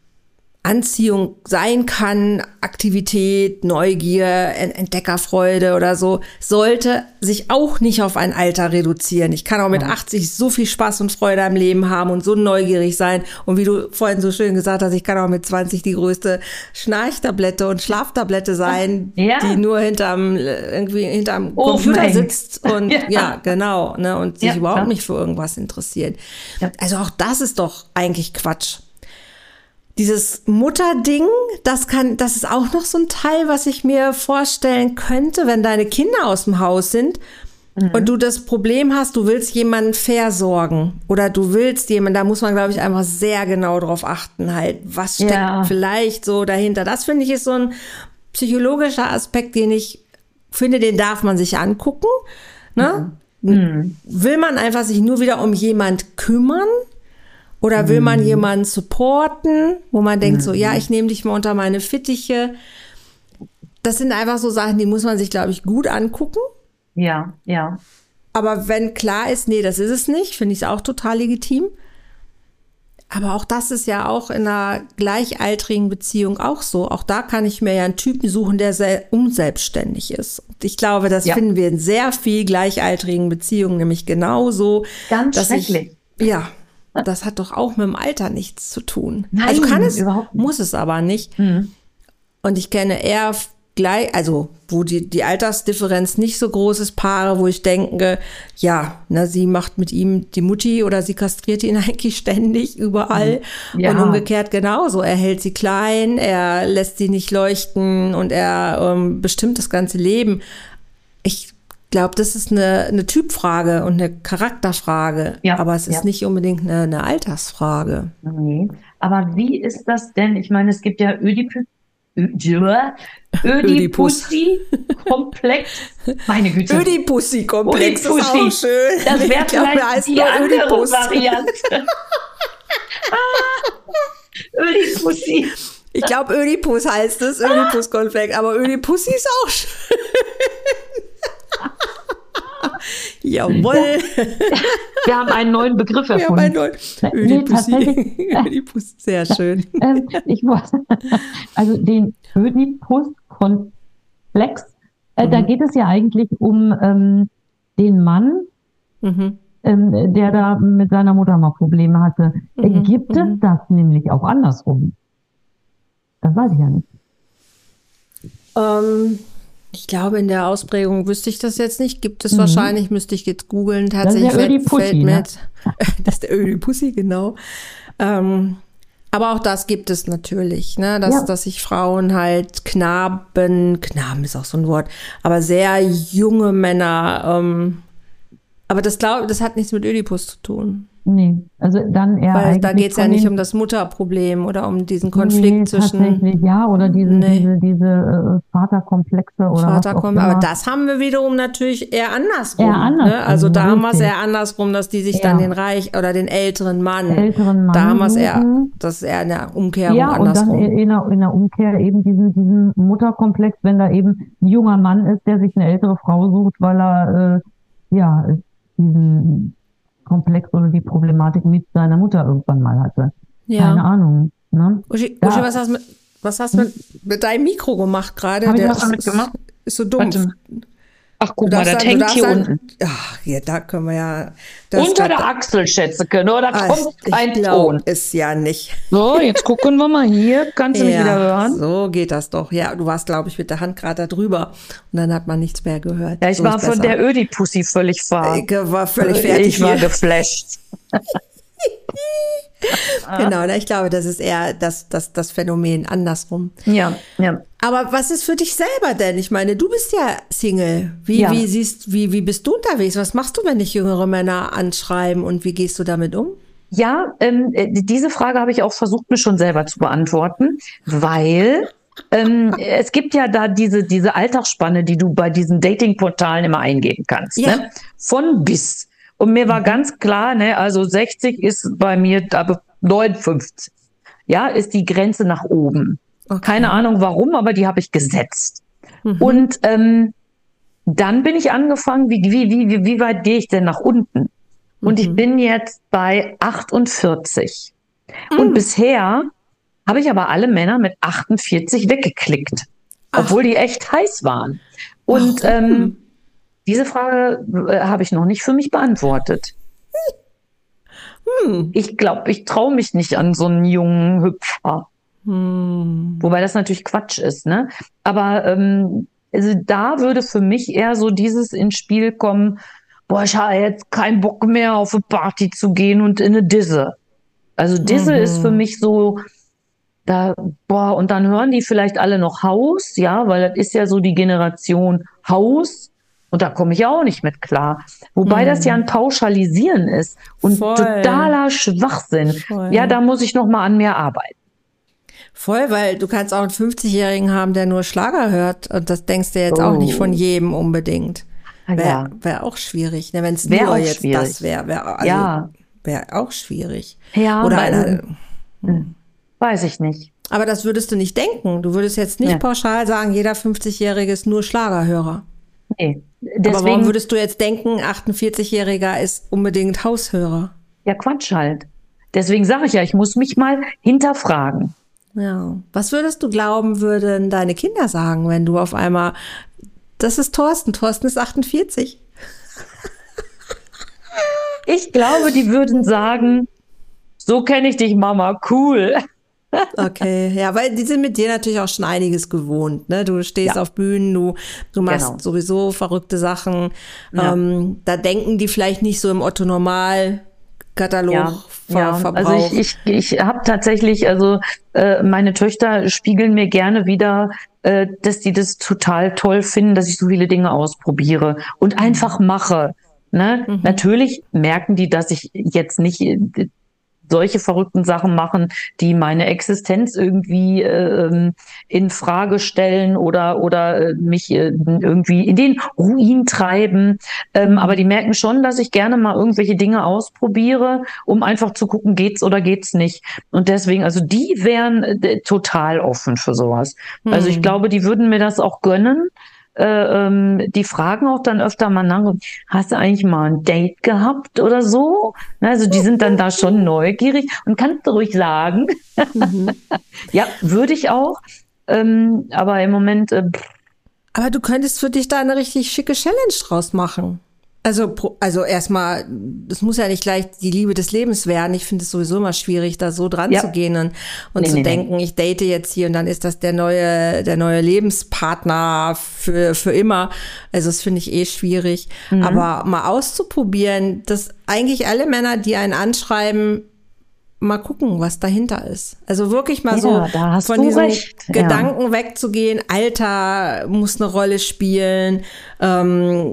Anziehung sein kann, Aktivität, Neugier, Entdeckerfreude oder so, sollte sich auch nicht auf ein Alter reduzieren. Ich kann auch mit achtzig so viel Spaß und Freude am Leben haben und so neugierig sein. Und wie du vorhin so schön gesagt hast, ich kann auch mit zwanzig die größte Schnarchtablette und Schlaftablette sein, ja. die nur hinterm, irgendwie hinterm oh, Computer mein. sitzt und ja, ja genau, ne, und sich ja, überhaupt klar. nicht für irgendwas interessiert. Ja. Also auch das ist doch eigentlich Quatsch. Dieses Mutterding, das kann, das ist auch noch so ein Teil, was ich mir vorstellen könnte, wenn deine Kinder aus dem Haus sind mhm. und du das Problem hast, du willst jemanden versorgen oder du willst jemanden, da muss man, glaube ich, einfach sehr genau drauf achten halt, was steckt ja. vielleicht so dahinter. Das finde ich ist so ein psychologischer Aspekt, den ich finde, den darf man sich angucken. Ne? Mhm. Will man einfach sich nur wieder um jemand kümmern? Oder will man jemanden supporten, wo man denkt mhm. so, ja, ich nehme dich mal unter meine Fittiche. Das sind einfach so Sachen, die muss man sich, glaube ich, gut angucken. Ja, ja. Aber wenn klar ist, nee, das ist es nicht, finde ich es auch total legitim. Aber auch das ist ja auch in einer gleichaltrigen Beziehung auch so. Auch da kann ich mir ja einen Typen suchen, der sehr unselbstständig ist. Und ich glaube, das ja. finden wir in sehr viel gleichaltrigen Beziehungen, nämlich genauso. Ganz schrecklich. Ich, ja. Das hat doch auch mit dem Alter nichts zu tun. Nein, also kann es, überhaupt nicht. muss es aber nicht. Mhm. Und ich kenne eher gleich, also wo die, die Altersdifferenz nicht so groß ist, Paare, wo ich denke, ja, ne, sie macht mit ihm die Mutti oder sie kastriert ihn eigentlich ständig überall. Ja. Und umgekehrt genauso. Er hält sie klein, er lässt sie nicht leuchten und er ähm, bestimmt das ganze Leben. Ich Ich glaube, das ist eine, eine Typfrage und eine Charakterfrage, ja, aber es ist ja. nicht unbedingt eine, eine Altersfrage. Nee. Aber wie ist das denn? Ich meine, es gibt ja Ödipus, Ödipussi-Komplex. Meine Güte. Ödipussi-Komplex ist auch schön. Das wäre vielleicht die andere Ödipus. Variante. Ödipussi. Ich glaube, Ödipus heißt es, Ödipus-Komplex, aber Ödipussi ist auch schön. Jawohl. Ja. Wir haben einen neuen Begriff erfunden. Wir haben einen neuen. Ödipussi. Ödipus, sehr schön. Ähm, ich muss, also den Ödipus-Komplex, äh, mhm. da geht es ja eigentlich um ähm, den Mann, mhm. ähm, der da mit seiner Mutter mal Probleme hatte. Mhm. Gibt es mhm. das nämlich auch andersrum? Das weiß ich ja nicht. Ähm... Ich glaube, in der Ausprägung wüsste ich das jetzt nicht. Gibt es mhm. wahrscheinlich, müsste ich jetzt googeln. Tatsächlich das ist der Ödipussi, fällt mir jetzt, ne? Das ist der Ödipussi, genau. Ähm, aber auch das gibt es natürlich, ne? Dass, ja. dass sich Frauen halt Knaben, Knaben ist auch so ein Wort, aber sehr junge Männer ähm, Aber das glaube, das hat nichts mit Ödipus zu tun. Nee, also dann eher Weil da eigentlich geht es ja von nicht den- um das Mutterproblem oder um diesen Konflikt nee, zwischen tatsächlich, ja, oder diese, Nee. diese, diese äh, Vaterkomplexe oder was auch Vaterkommen. immer. Aber das haben wir wiederum natürlich eher andersrum. Eher andersrum, Ne? Also da haben wir es richtig. eher andersrum, dass die sich Ja. dann den Reich oder den älteren Mann, Älteren Mann da haben wir es eher, suchen. das ist eher eine Umkehrung Ja, und dann andersrum. in in der, in der Umkehr eben diesen, diesen Mutterkomplex, wenn da eben ein junger Mann ist, der sich eine ältere Frau sucht, weil er äh, ja diesen Komplex oder die Problematik mit seiner Mutter irgendwann mal hatte. Ja. Keine Ahnung. Ne? Uschi, Da- Uschi, was hast du mit, was hast du mit, mit deinem Mikro gemacht gerade? Hab ich Der was damit ist, gemacht? ist so dumm. Warte. Ach, guck Du mal, darfst das dann- du hängt darfst hier dann- unten. Ach, ja, da können wir ja. Das, Unter das, der Achsel, Schätzchen, oder? Da Ah, kommt ich ein glaub, Ton. ist ja nicht. So, jetzt gucken wir mal hier. Kannst du mich wieder hören? So geht das doch. Ja, du warst, glaube ich, mit der Hand gerade da drüber und dann hat man nichts mehr gehört. Ja, ich So war ist von besser. der Ödi-Pussy völlig ver... Ich war völlig fertig. Ich war hier. geflasht. Genau, ne, ich glaube, das ist eher das, das, das Phänomen andersrum. Ja, ja. Aber was ist für dich selber denn? Ich meine, du bist ja Single. Wie, Ja. wie siehst, wie, wie bist du unterwegs? Was machst du, wenn dich jüngere Männer anschreiben und wie gehst du damit um? Ja, ähm, äh, diese Frage habe ich auch versucht, mir schon selber zu beantworten, weil ähm, es gibt ja da diese, diese Alltagsspanne, die du bei diesen Datingportalen immer eingeben kannst. Ja. Ne? Von bis. Und mir war ganz klar, ne, also sechzig ist bei mir, aber neunundfünfzig, ja, ist die Grenze nach oben. Okay. Keine Ahnung warum, aber die habe ich gesetzt. Mhm. Und ähm, dann bin ich angefangen, wie, wie, wie, wie weit gehe ich denn nach unten? Und ich bin jetzt bei achtundvierzig. Und bisher habe ich aber alle Männer mit achtundvierzig weggeklickt, obwohl die echt heiß waren. Und Warum? ähm, diese Frage äh, habe ich noch nicht für mich beantwortet. Hm. Ich glaube, ich traue mich nicht an so einen jungen Hüpfer. Hm. Wobei das natürlich Quatsch ist, ne? Aber ähm, also da würde für mich eher so dieses ins Spiel kommen, boah, ich habe jetzt keinen Bock mehr auf eine Party zu gehen und in eine Disse. Also Disse Mhm. ist für mich so, da, boah, und dann hören die vielleicht alle noch Haus, ja, weil das ist ja so die Generation Haus. Und da komme ich ja auch nicht mit klar. Wobei das ja ein Pauschalisieren ist und Voll. totaler Schwachsinn. Voll. Ja, da muss ich noch mal an mir arbeiten. Voll, weil du kannst auch einen fünfzigjährigen haben, der nur Schlager hört und das denkst du jetzt auch Oh. nicht von jedem unbedingt. Ah, Wäre ja. wär auch schwierig, ne? Wenn es Wär nur auch jetzt schwierig. das wäre. Wär, also, Ja. Wäre auch schwierig. Ja, Oder weil- einer, Weiß ich nicht. aber das würdest du nicht denken. Du würdest jetzt nicht Ja. pauschal sagen, jeder fünfzigjährige ist nur Schlagerhörer. Nee. Aber warum Deswegen, würdest du jetzt denken, achtundvierzigjähriger ist unbedingt Haushörer? ja, Quatsch halt. Deswegen sage ich ja, ich muss mich mal hinterfragen. Ja. Was würdest du glauben, würden deine Kinder sagen, wenn du auf einmal, das ist Thorsten, Thorsten ist achtundvierzig. Ich glaube, die würden sagen, so kenne ich dich, Mama, cool. Okay, ja, weil die sind mit dir natürlich auch schon einiges gewohnt, ne? Du stehst Ja. auf Bühnen, du, du machst Genau. sowieso verrückte Sachen. Ja. Ähm, da denken die vielleicht nicht so im Otto-Normal-Katalog Ja, Ver ja. Verbrauch. Also ich, ich, ich habe tatsächlich, also äh, meine Töchter spiegeln mir gerne wieder, äh, dass die das total toll finden, dass ich so viele Dinge ausprobiere und einfach mache. Ne? Mhm. Natürlich merken die, dass ich jetzt nicht äh, solche verrückten Sachen machen, die meine Existenz irgendwie äh, in Frage stellen oder oder äh, mich äh, irgendwie in den Ruin treiben. Ähm, aber die merken schon, dass ich gerne mal irgendwelche Dinge ausprobiere, um einfach zu gucken, geht's oder geht's nicht. Und deswegen, also die wären äh, total offen für sowas. Also ich glaube, die würden mir das auch gönnen. Äh, ähm, die fragen auch dann öfter mal nach, hast du eigentlich mal ein Date gehabt oder so? Also die sind dann da schon neugierig und kannst du ruhig sagen. Ja, würde ich auch. Ähm, aber im Moment, äh, pff, Aber du könntest für dich da eine richtig schicke Challenge draus machen. Also, pro- also erstmal, das muss ja nicht gleich die Liebe des Lebens werden. Ich finde es sowieso immer schwierig, da so dran Ja. zu gehen und, und Nee, zu nee, nee. denken, ich date jetzt hier und dann ist das der neue, der neue Lebenspartner für, für immer. Also, das finde ich eh schwierig. Mhm. Aber mal auszuprobieren, dass eigentlich alle Männer, die einen anschreiben, mal gucken, was dahinter ist. Also wirklich mal Ja, so da hast von du diesem recht, ja. Gedanken wegzugehen. Alter muss eine Rolle spielen. Ähm,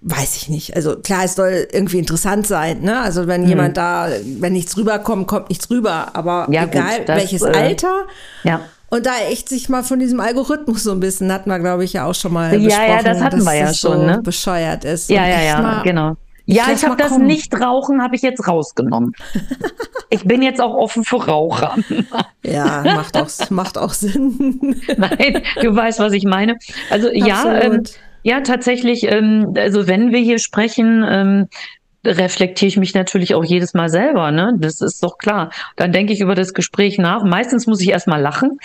weiß ich nicht. Also klar, es soll irgendwie interessant sein, ne? Also wenn mhm. jemand da, wenn nichts rüberkommt, kommt nichts rüber. Aber ja, egal, gut, das, welches äh, Alter. Ja. Und da echt sich mal von diesem Algorithmus so ein bisschen, hatten wir, glaube ich, ja auch schon mal ja, besprochen. Ja, das hatten dass wir ja das schon, so ne? bescheuert ist. Ja, ja, ja, mal, genau. Ja, ich, ich habe das kommen. Nicht-Rauchen habe ich jetzt rausgenommen. Ich bin jetzt auch offen für Raucher. Ja, macht auch, macht auch Sinn. Nein, du weißt, was ich meine. Also ja, ähm, ja, tatsächlich, ähm, also wenn wir hier sprechen, ähm, reflektiere ich mich natürlich auch jedes Mal selber, ne? Das ist doch klar. Dann denke ich über das Gespräch nach. Meistens muss ich erst mal lachen.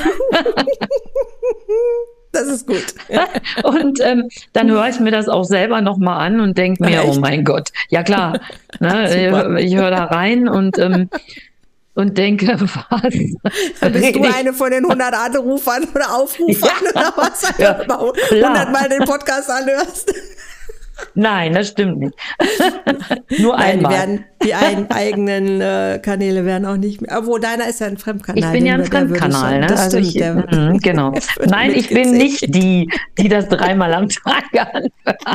Das ist gut. Und ähm, dann höre ich mir das auch selber nochmal an und denke mir, oh mein Gott, ja klar, ne, ich höre da rein und ähm, und denke, was? Bist du eine von den hundert Anrufern oder Aufrufern ja. oder was? Ja, hundert Mal den Podcast anhörst? Nein, das stimmt nicht. Nur Nein, einmal. Die, werden, die ein, eigenen äh, Kanäle werden auch nicht mehr. Obwohl, deiner ist ja ein Fremdkanal. Ich bin ja ein Fremdkanal, schon, ne? Das also stimmt. Ich, der, mh, genau. Nein, ich bin nicht die, die das dreimal am Tag anhört.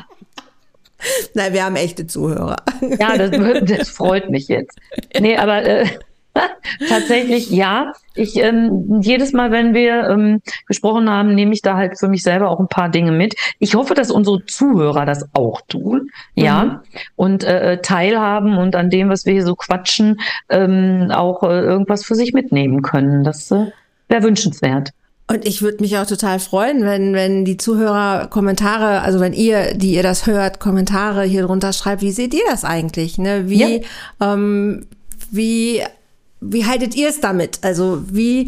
Nein, wir haben echte Zuhörer. Ja, das, das freut mich jetzt. Nee, aber äh, tatsächlich, ja. Ich ähm, jedes Mal, wenn wir ähm, gesprochen haben, nehme ich da halt für mich selber auch ein paar Dinge mit. Ich hoffe, dass unsere Zuhörer das auch tun, ja, mhm. und äh, teilhaben und an dem, was wir hier so quatschen, ähm, auch äh, irgendwas für sich mitnehmen können. Das äh, wäre wünschenswert. Und ich würde mich auch total freuen, wenn wenn die Zuhörer Kommentare, also wenn ihr, die ihr das hört, Kommentare hier drunter schreibt. Wie seht ihr das eigentlich? Ne? Wie ja. ähm, wie Wie haltet ihr es damit? Also wie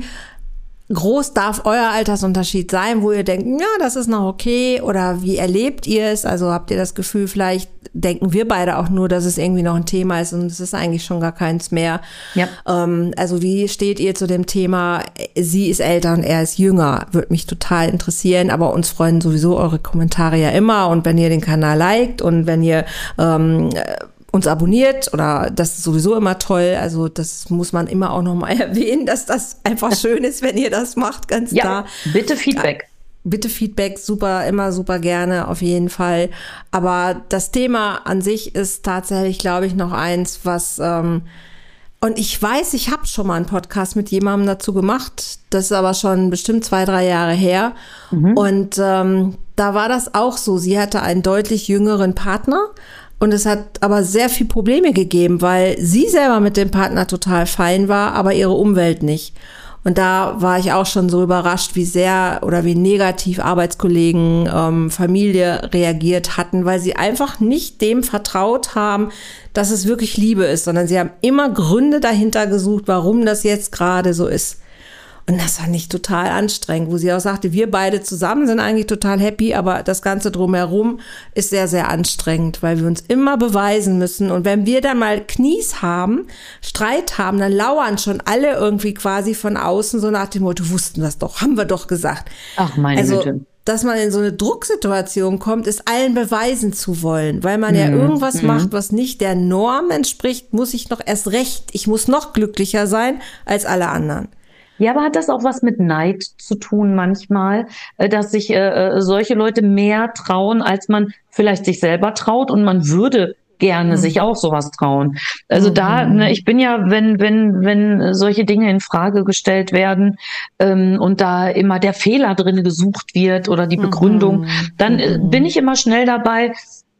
groß darf euer Altersunterschied sein, wo ihr denkt, ja, das ist noch okay? Oder wie erlebt ihr es? Also habt ihr das Gefühl, vielleicht denken wir beide auch nur, dass es irgendwie noch ein Thema ist und es ist eigentlich schon gar keins mehr. Ja. Ähm, also wie steht ihr zu dem Thema, sie ist älter und er ist jünger? Würde mich total interessieren, aber uns freuen sowieso eure Kommentare ja immer. Und wenn ihr den Kanal liked und wenn ihr ähm, uns abonniert, oder das ist sowieso immer toll, also das muss man immer auch nochmal erwähnen, dass das einfach schön ist, wenn ihr das macht, ganz ja, klar. Bitte Feedback. Ja, bitte Feedback, super, immer super gerne, auf jeden Fall. Aber das Thema an sich ist tatsächlich, glaube ich, noch eins, was, ähm, und ich weiß, ich habe schon mal einen Podcast mit jemandem dazu gemacht, das ist aber schon bestimmt zwei, drei Jahre her. Mhm. Und ähm, da war das auch so, sie hatte einen deutlich jüngeren Partner. Und es hat aber sehr viel Probleme gegeben, weil sie selber mit dem Partner total fein war, aber ihre Umwelt nicht. Und da war ich auch schon so überrascht, wie sehr oder wie negativ Arbeitskollegen, ähm, Familie reagiert hatten, weil sie einfach nicht dem vertraut haben, dass es wirklich Liebe ist, sondern sie haben immer Gründe dahinter gesucht, warum das jetzt gerade so ist. Und das fand ich total anstrengend, wo sie auch sagte, wir beide zusammen sind eigentlich total happy, aber das Ganze drumherum ist sehr, sehr anstrengend, weil wir uns immer beweisen müssen. Und wenn wir dann mal Knies haben, Streit haben, dann lauern schon alle irgendwie quasi von außen so nach dem Motto, wussten das doch, haben wir doch gesagt. Ach, meine also, Güte. Dass man in so eine Drucksituation kommt, ist allen beweisen zu wollen, weil man mhm. ja irgendwas mhm. macht, was nicht der Norm entspricht, muss ich noch erst recht, ich muss noch glücklicher sein als alle anderen. Ja, aber hat das auch was mit Neid zu tun manchmal, dass sich äh, solche Leute mehr trauen, als man vielleicht sich selber traut, und man würde gerne mhm. sich auch sowas trauen. Also mhm. da, ne, ich bin ja, wenn wenn wenn solche Dinge in Frage gestellt werden ähm, und da immer der Fehler drin gesucht wird oder die Begründung, mhm. dann äh, bin ich immer schnell dabei,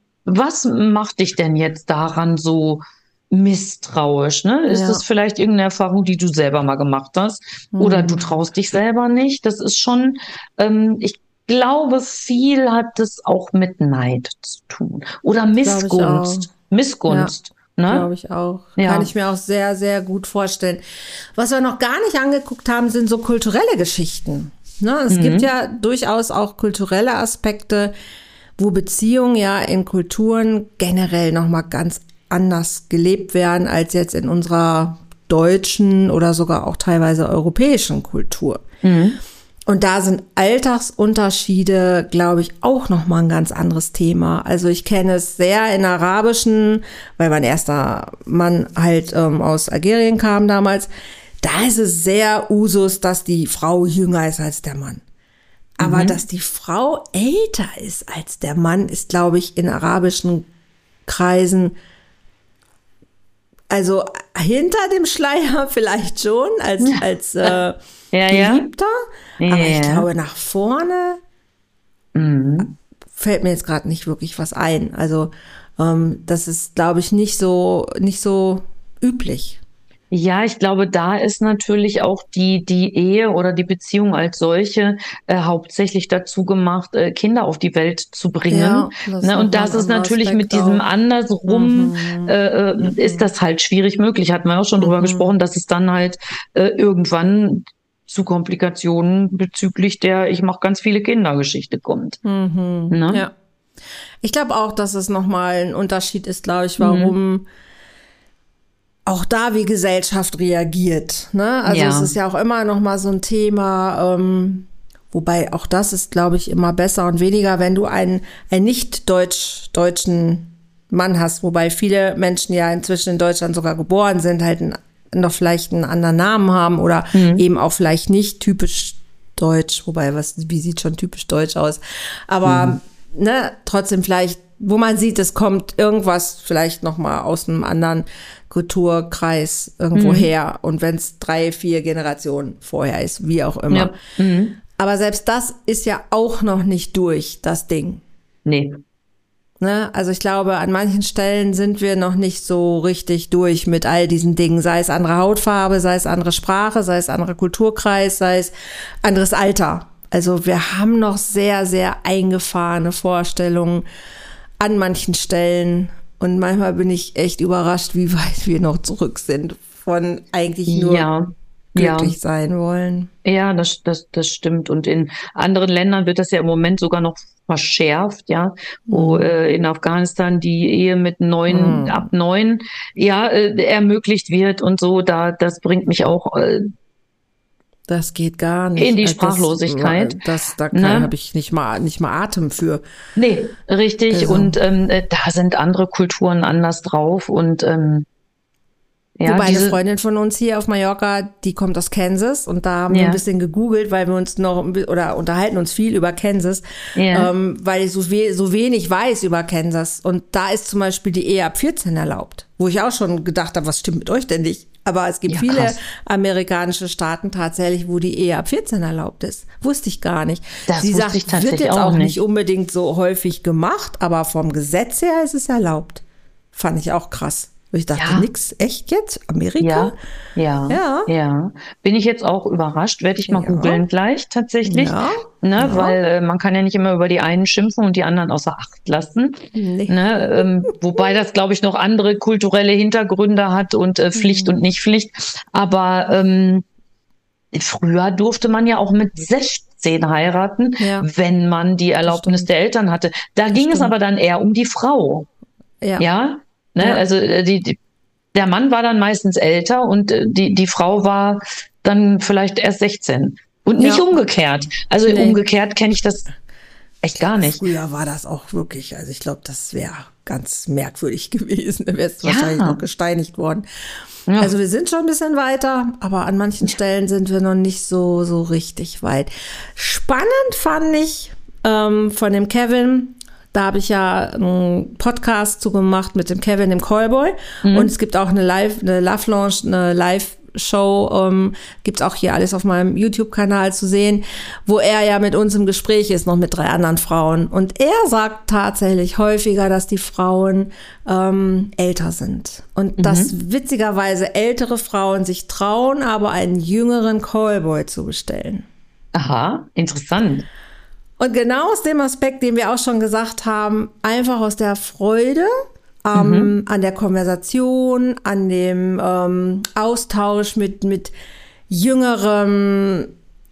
was macht dich denn jetzt daran so misstrauisch, ne? Ist ja. das vielleicht irgendeine Erfahrung, die du selber mal gemacht hast? Mhm. Oder du traust dich selber nicht? Das ist schon, ähm, ich glaube, viel hat das auch mit Neid zu tun. Oder Missgunst. Missgunst. Ja, ne? Glaube ich auch. Ja. Kann ich mir auch sehr, sehr gut vorstellen. Was wir noch gar nicht angeguckt haben, sind so kulturelle Geschichten. Ne? Es mhm. gibt ja durchaus auch kulturelle Aspekte, wo Beziehungen ja in Kulturen generell nochmal ganz anders gelebt werden als jetzt in unserer deutschen oder sogar auch teilweise europäischen Kultur. Mhm. Und da sind Alltagsunterschiede, glaube ich, auch nochmal ein ganz anderes Thema. Also ich kenne es sehr in arabischen, weil mein erster Mann halt ähm, aus Algerien kam damals. Da ist es sehr Usus, dass die Frau jünger ist als der Mann. Aber Mhm. dass die Frau älter ist als der Mann, ist, glaube ich, in arabischen Kreisen, also hinter dem Schleier vielleicht schon, als, als äh, Ja, ja. Geliebter. Aber ich Ja. glaube, nach vorne Mhm. fällt mir jetzt gerade nicht wirklich was ein. Also ähm, das ist, glaube ich, nicht so, nicht so üblich. Ja, ich glaube, da ist natürlich auch die, die Ehe oder die Beziehung als solche äh, hauptsächlich dazu gemacht, äh, Kinder auf die Welt zu bringen. Ja, das ist Ne? Und nochmal das ein ist anderer natürlich Aspekt mit diesem auch. andersrum, Mhm. äh, äh, ist das halt schwierig möglich. Hatten wir auch schon drüber Mhm. gesprochen, dass es dann halt äh, irgendwann zu Komplikationen bezüglich der ich mache ganz viele Kinder-Geschichte kommt. Mhm. Ne? Ja. Ich glaube auch, dass es nochmal ein Unterschied ist, glaube ich, Mhm. warum auch da wie Gesellschaft reagiert. Ne? Also Ja. es ist ja auch immer noch mal so ein Thema, ähm, wobei auch das ist, glaube ich, immer besser und weniger, wenn du einen, einen nicht deutsch, deutschen Mann hast, wobei viele Menschen ja inzwischen in Deutschland sogar geboren sind, halt ein, noch vielleicht einen anderen Namen haben oder Mhm. eben auch vielleicht nicht typisch deutsch, wobei, was, wie sieht schon typisch deutsch aus? Aber Mhm. ne, trotzdem vielleicht, wo man sieht, es kommt irgendwas vielleicht noch mal aus einem anderen Kulturkreis irgendwo Mhm. her. Und wenn es drei, vier Generationen vorher ist, wie auch immer. Ja. Mhm. Aber selbst das ist ja auch noch nicht durch, das Ding. Nee. Ne? Also ich glaube, an manchen Stellen sind wir noch nicht so richtig durch mit all diesen Dingen, sei es andere Hautfarbe, sei es andere Sprache, sei es anderer Kulturkreis, sei es anderes Alter. Also wir haben noch sehr, sehr eingefahrene Vorstellungen an manchen Stellen. Und manchmal bin ich echt überrascht, wie weit wir noch zurück sind von eigentlich nur Ja. glücklich Ja. sein wollen. Ja, das, das, das stimmt. Und in anderen Ländern wird das ja im Moment sogar noch verschärft, ja, wo äh, in Afghanistan die Ehe mit neun, Hm. ab neun, ja, äh, ermöglicht wird und so. Da, das bringt mich auch äh, Das geht gar nicht. in die Das, Sprachlosigkeit. das, da Ne? habe ich nicht mal, nicht mal Atem für. Nee, richtig. Also. Und ähm, äh, da sind andere Kulturen anders drauf und ähm, ja, Wobei eine diese, Freundin von uns hier auf Mallorca, die kommt aus Kansas und da haben wir Ja. ein bisschen gegoogelt, weil wir uns noch ein bi- oder unterhalten uns viel über Kansas, Ja. ähm, weil ich so, we so wenig weiß über Kansas. Und da ist zum Beispiel die Ehe ab vierzehn erlaubt, wo ich auch schon gedacht habe, was stimmt mit euch denn nicht? Aber es gibt Ja, viele krass. amerikanische Staaten tatsächlich, wo die Ehe ab vierzehn erlaubt ist. Wusste ich gar nicht. Das Sie wusste sagt, ich tatsächlich wird jetzt auch auch nicht nicht. unbedingt so häufig gemacht, aber vom Gesetz her ist es erlaubt. Fand ich auch krass. Ich dachte, Ja. nix, echt jetzt? Amerika? Ja, ja, Ja. ja. Bin ich jetzt auch überrascht, werde ich mal Ja. googeln gleich tatsächlich, Ja, ne, ja. weil äh, man kann ja nicht immer über die einen schimpfen und die anderen außer Acht lassen, Nee. ne, ähm, wobei das, glaube ich, noch andere kulturelle Hintergründe hat und äh, Pflicht Mhm. und nicht Pflicht, aber ähm, früher durfte man ja auch mit sechzehn heiraten, Ja. wenn man die Erlaubnis stimmt. der Eltern hatte. Da ging es stimmt. aber dann eher um die Frau. Ja. Ja, ne, Ja. also äh, die, die, der Mann war dann meistens älter und äh, die, die Frau war dann vielleicht erst sechzehn. Und nicht Ja. umgekehrt. Also Nee. umgekehrt kenne ich das echt gar nicht. Früher war das auch wirklich, also ich glaube, das wäre ganz merkwürdig gewesen. Da wärst du Ja. wahrscheinlich noch gesteinigt worden. Ja. Also wir sind schon ein bisschen weiter, aber an manchen Stellen sind wir noch nicht so, so richtig weit. Spannend fand ich ähm, von dem Kevin, da habe ich ja einen Podcast zu gemacht mit dem Kevin, dem Callboy. Mhm. Und es gibt auch eine Live, eine Love Launch, eine Live-Show, ähm, gibt's auch hier alles auf meinem YouTube-Kanal zu sehen, wo er ja mit uns im Gespräch ist, noch mit drei anderen Frauen. Und er sagt tatsächlich häufiger, dass die Frauen ähm, älter sind. Und dass witzigerweise ältere Frauen sich trauen, aber einen jüngeren Callboy zu bestellen. Aha, interessant. Und genau aus dem Aspekt, den wir auch schon gesagt haben, einfach aus der Freude ähm, Mhm. an der Konversation, an dem ähm, Austausch mit, mit jüngerem,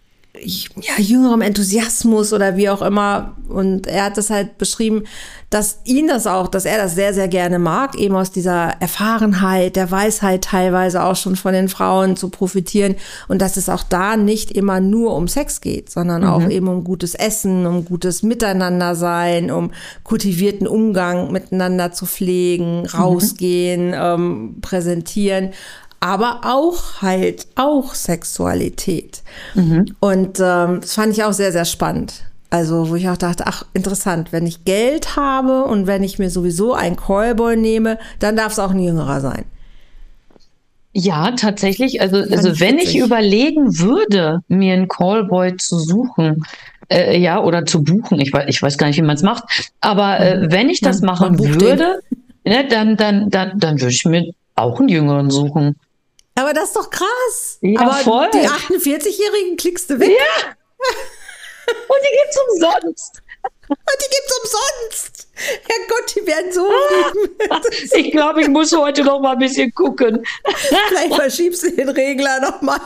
ja, jüngerem Enthusiasmus oder wie auch immer. Und er hat das halt beschrieben, dass ihn das auch, dass er das sehr, sehr gerne mag, eben aus dieser Erfahrenheit, der Weisheit teilweise auch schon von den Frauen zu profitieren und dass es auch da nicht immer nur um Sex geht, sondern Mhm. auch eben um gutes Essen, um gutes Miteinandersein, um kultivierten Umgang miteinander zu pflegen, rausgehen, ähm, präsentieren. aber auch halt auch Sexualität. Mhm. Und ähm, das fand ich auch sehr, sehr spannend. Also, wo ich auch dachte, ach, interessant, wenn ich Geld habe und wenn ich mir sowieso einen Callboy nehme, dann darf es auch ein Jüngerer sein. Ja, tatsächlich. Also, Fand also ich wenn witzig. ich überlegen würde, mir einen Callboy zu suchen, äh, ja, oder zu buchen, ich weiß, ich weiß gar nicht, wie man es macht, aber äh, wenn ich das Man- man machen bucht würde, ne, dann, dann, dann, dann würde ich mir auch einen Jüngeren suchen. Aber das ist doch krass. Ja, Aber voll. die achtundvierzig-Jährigen klickst du weg. Ja. Und die gibt's umsonst. Und die gibt's umsonst. Herrgott, die werden so lieben. Ich glaube, ich muss heute noch mal ein bisschen gucken. Vielleicht verschiebst du den Regler noch mal.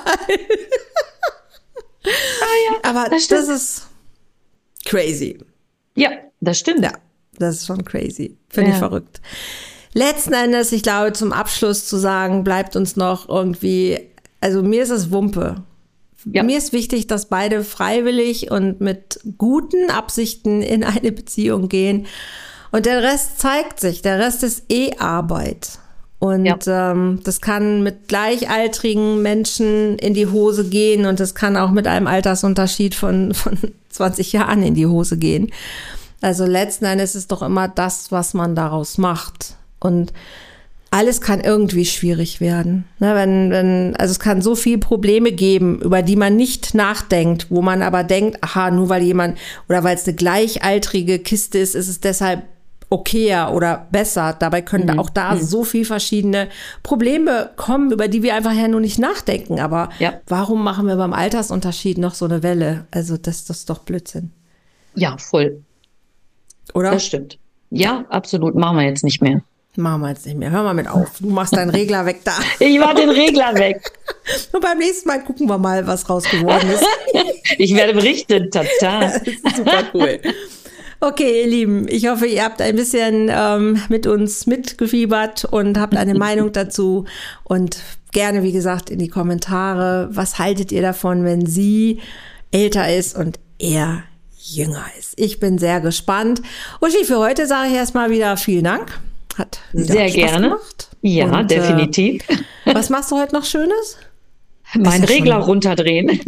Ah, ja, Aber das das, stimmt. ist crazy. Ja, das stimmt. Ja, das ist schon crazy. Finde ich Ja. verrückt. Letzten Endes, ich glaube, zum Abschluss zu sagen, bleibt uns noch irgendwie, also mir ist es Wumpe. Ja. Mir ist wichtig, dass beide freiwillig und mit guten Absichten in eine Beziehung gehen. Und der Rest zeigt sich. Der Rest ist eh Arbeit. Und Ja. ähm, das kann mit gleichaltrigen Menschen in die Hose gehen und das kann auch mit einem Altersunterschied von, von zwanzig Jahren in die Hose gehen. Also letzten Endes ist doch immer das, was man daraus macht. Und alles kann irgendwie schwierig werden. Ne, wenn, wenn, also es kann so viele Probleme geben, über die man nicht nachdenkt, wo man aber denkt, aha, nur weil jemand oder weil es eine gleichaltrige Kiste ist, ist es deshalb okayer oder besser. Dabei können da auch da so viel verschiedene Probleme kommen, über die wir einfach ja nur nicht nachdenken. Aber Ja. warum machen wir beim Altersunterschied noch so eine Welle? Also das, das ist doch Blödsinn, Ja, voll. oder? Das stimmt. Ja, absolut. Machen wir jetzt nicht mehr. Machen wir jetzt nicht mehr. Hör mal mit auf. Du machst deinen Regler weg da. Ich mach den Regler weg. Und beim nächsten Mal gucken wir mal, was raus geworden ist. Ich werde berichten. Tata. Das ist super cool. Okay, ihr Lieben, ich hoffe, ihr habt ein bisschen ähm, mit uns mitgefiebert und habt eine Meinung dazu. Und gerne, wie gesagt, in die Kommentare. Was haltet ihr davon, wenn sie älter ist und er jünger ist? Ich bin sehr gespannt. Uschi, für heute sage ich erstmal wieder vielen Dank. Hat wieder Sehr Spaß gerne. gemacht. Ja, Und, definitiv. Äh, was machst du heute noch Schönes? Mein ja Regler schon- runterdrehen.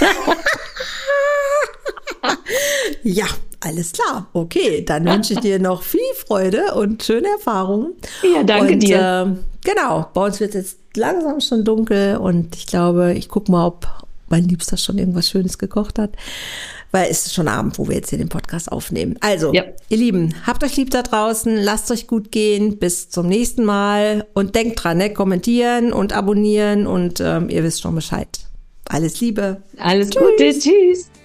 Ja, alles klar. Okay, dann wünsche ich dir noch viel Freude und schöne Erfahrungen. Ja, danke und, dir. Äh, genau, bei uns wird es jetzt langsam schon dunkel und ich glaube, ich gucke mal, ob mein Liebster schon irgendwas Schönes gekocht hat, weil es ist schon Abend, wo wir jetzt hier den Podcast aufnehmen. Also, Ja. ihr Lieben, habt euch lieb da draußen, lasst euch gut gehen, bis zum nächsten Mal und denkt dran, ne, kommentieren und abonnieren und ähm, ihr wisst schon Bescheid. Alles Liebe. Alles Gute. Tschüss.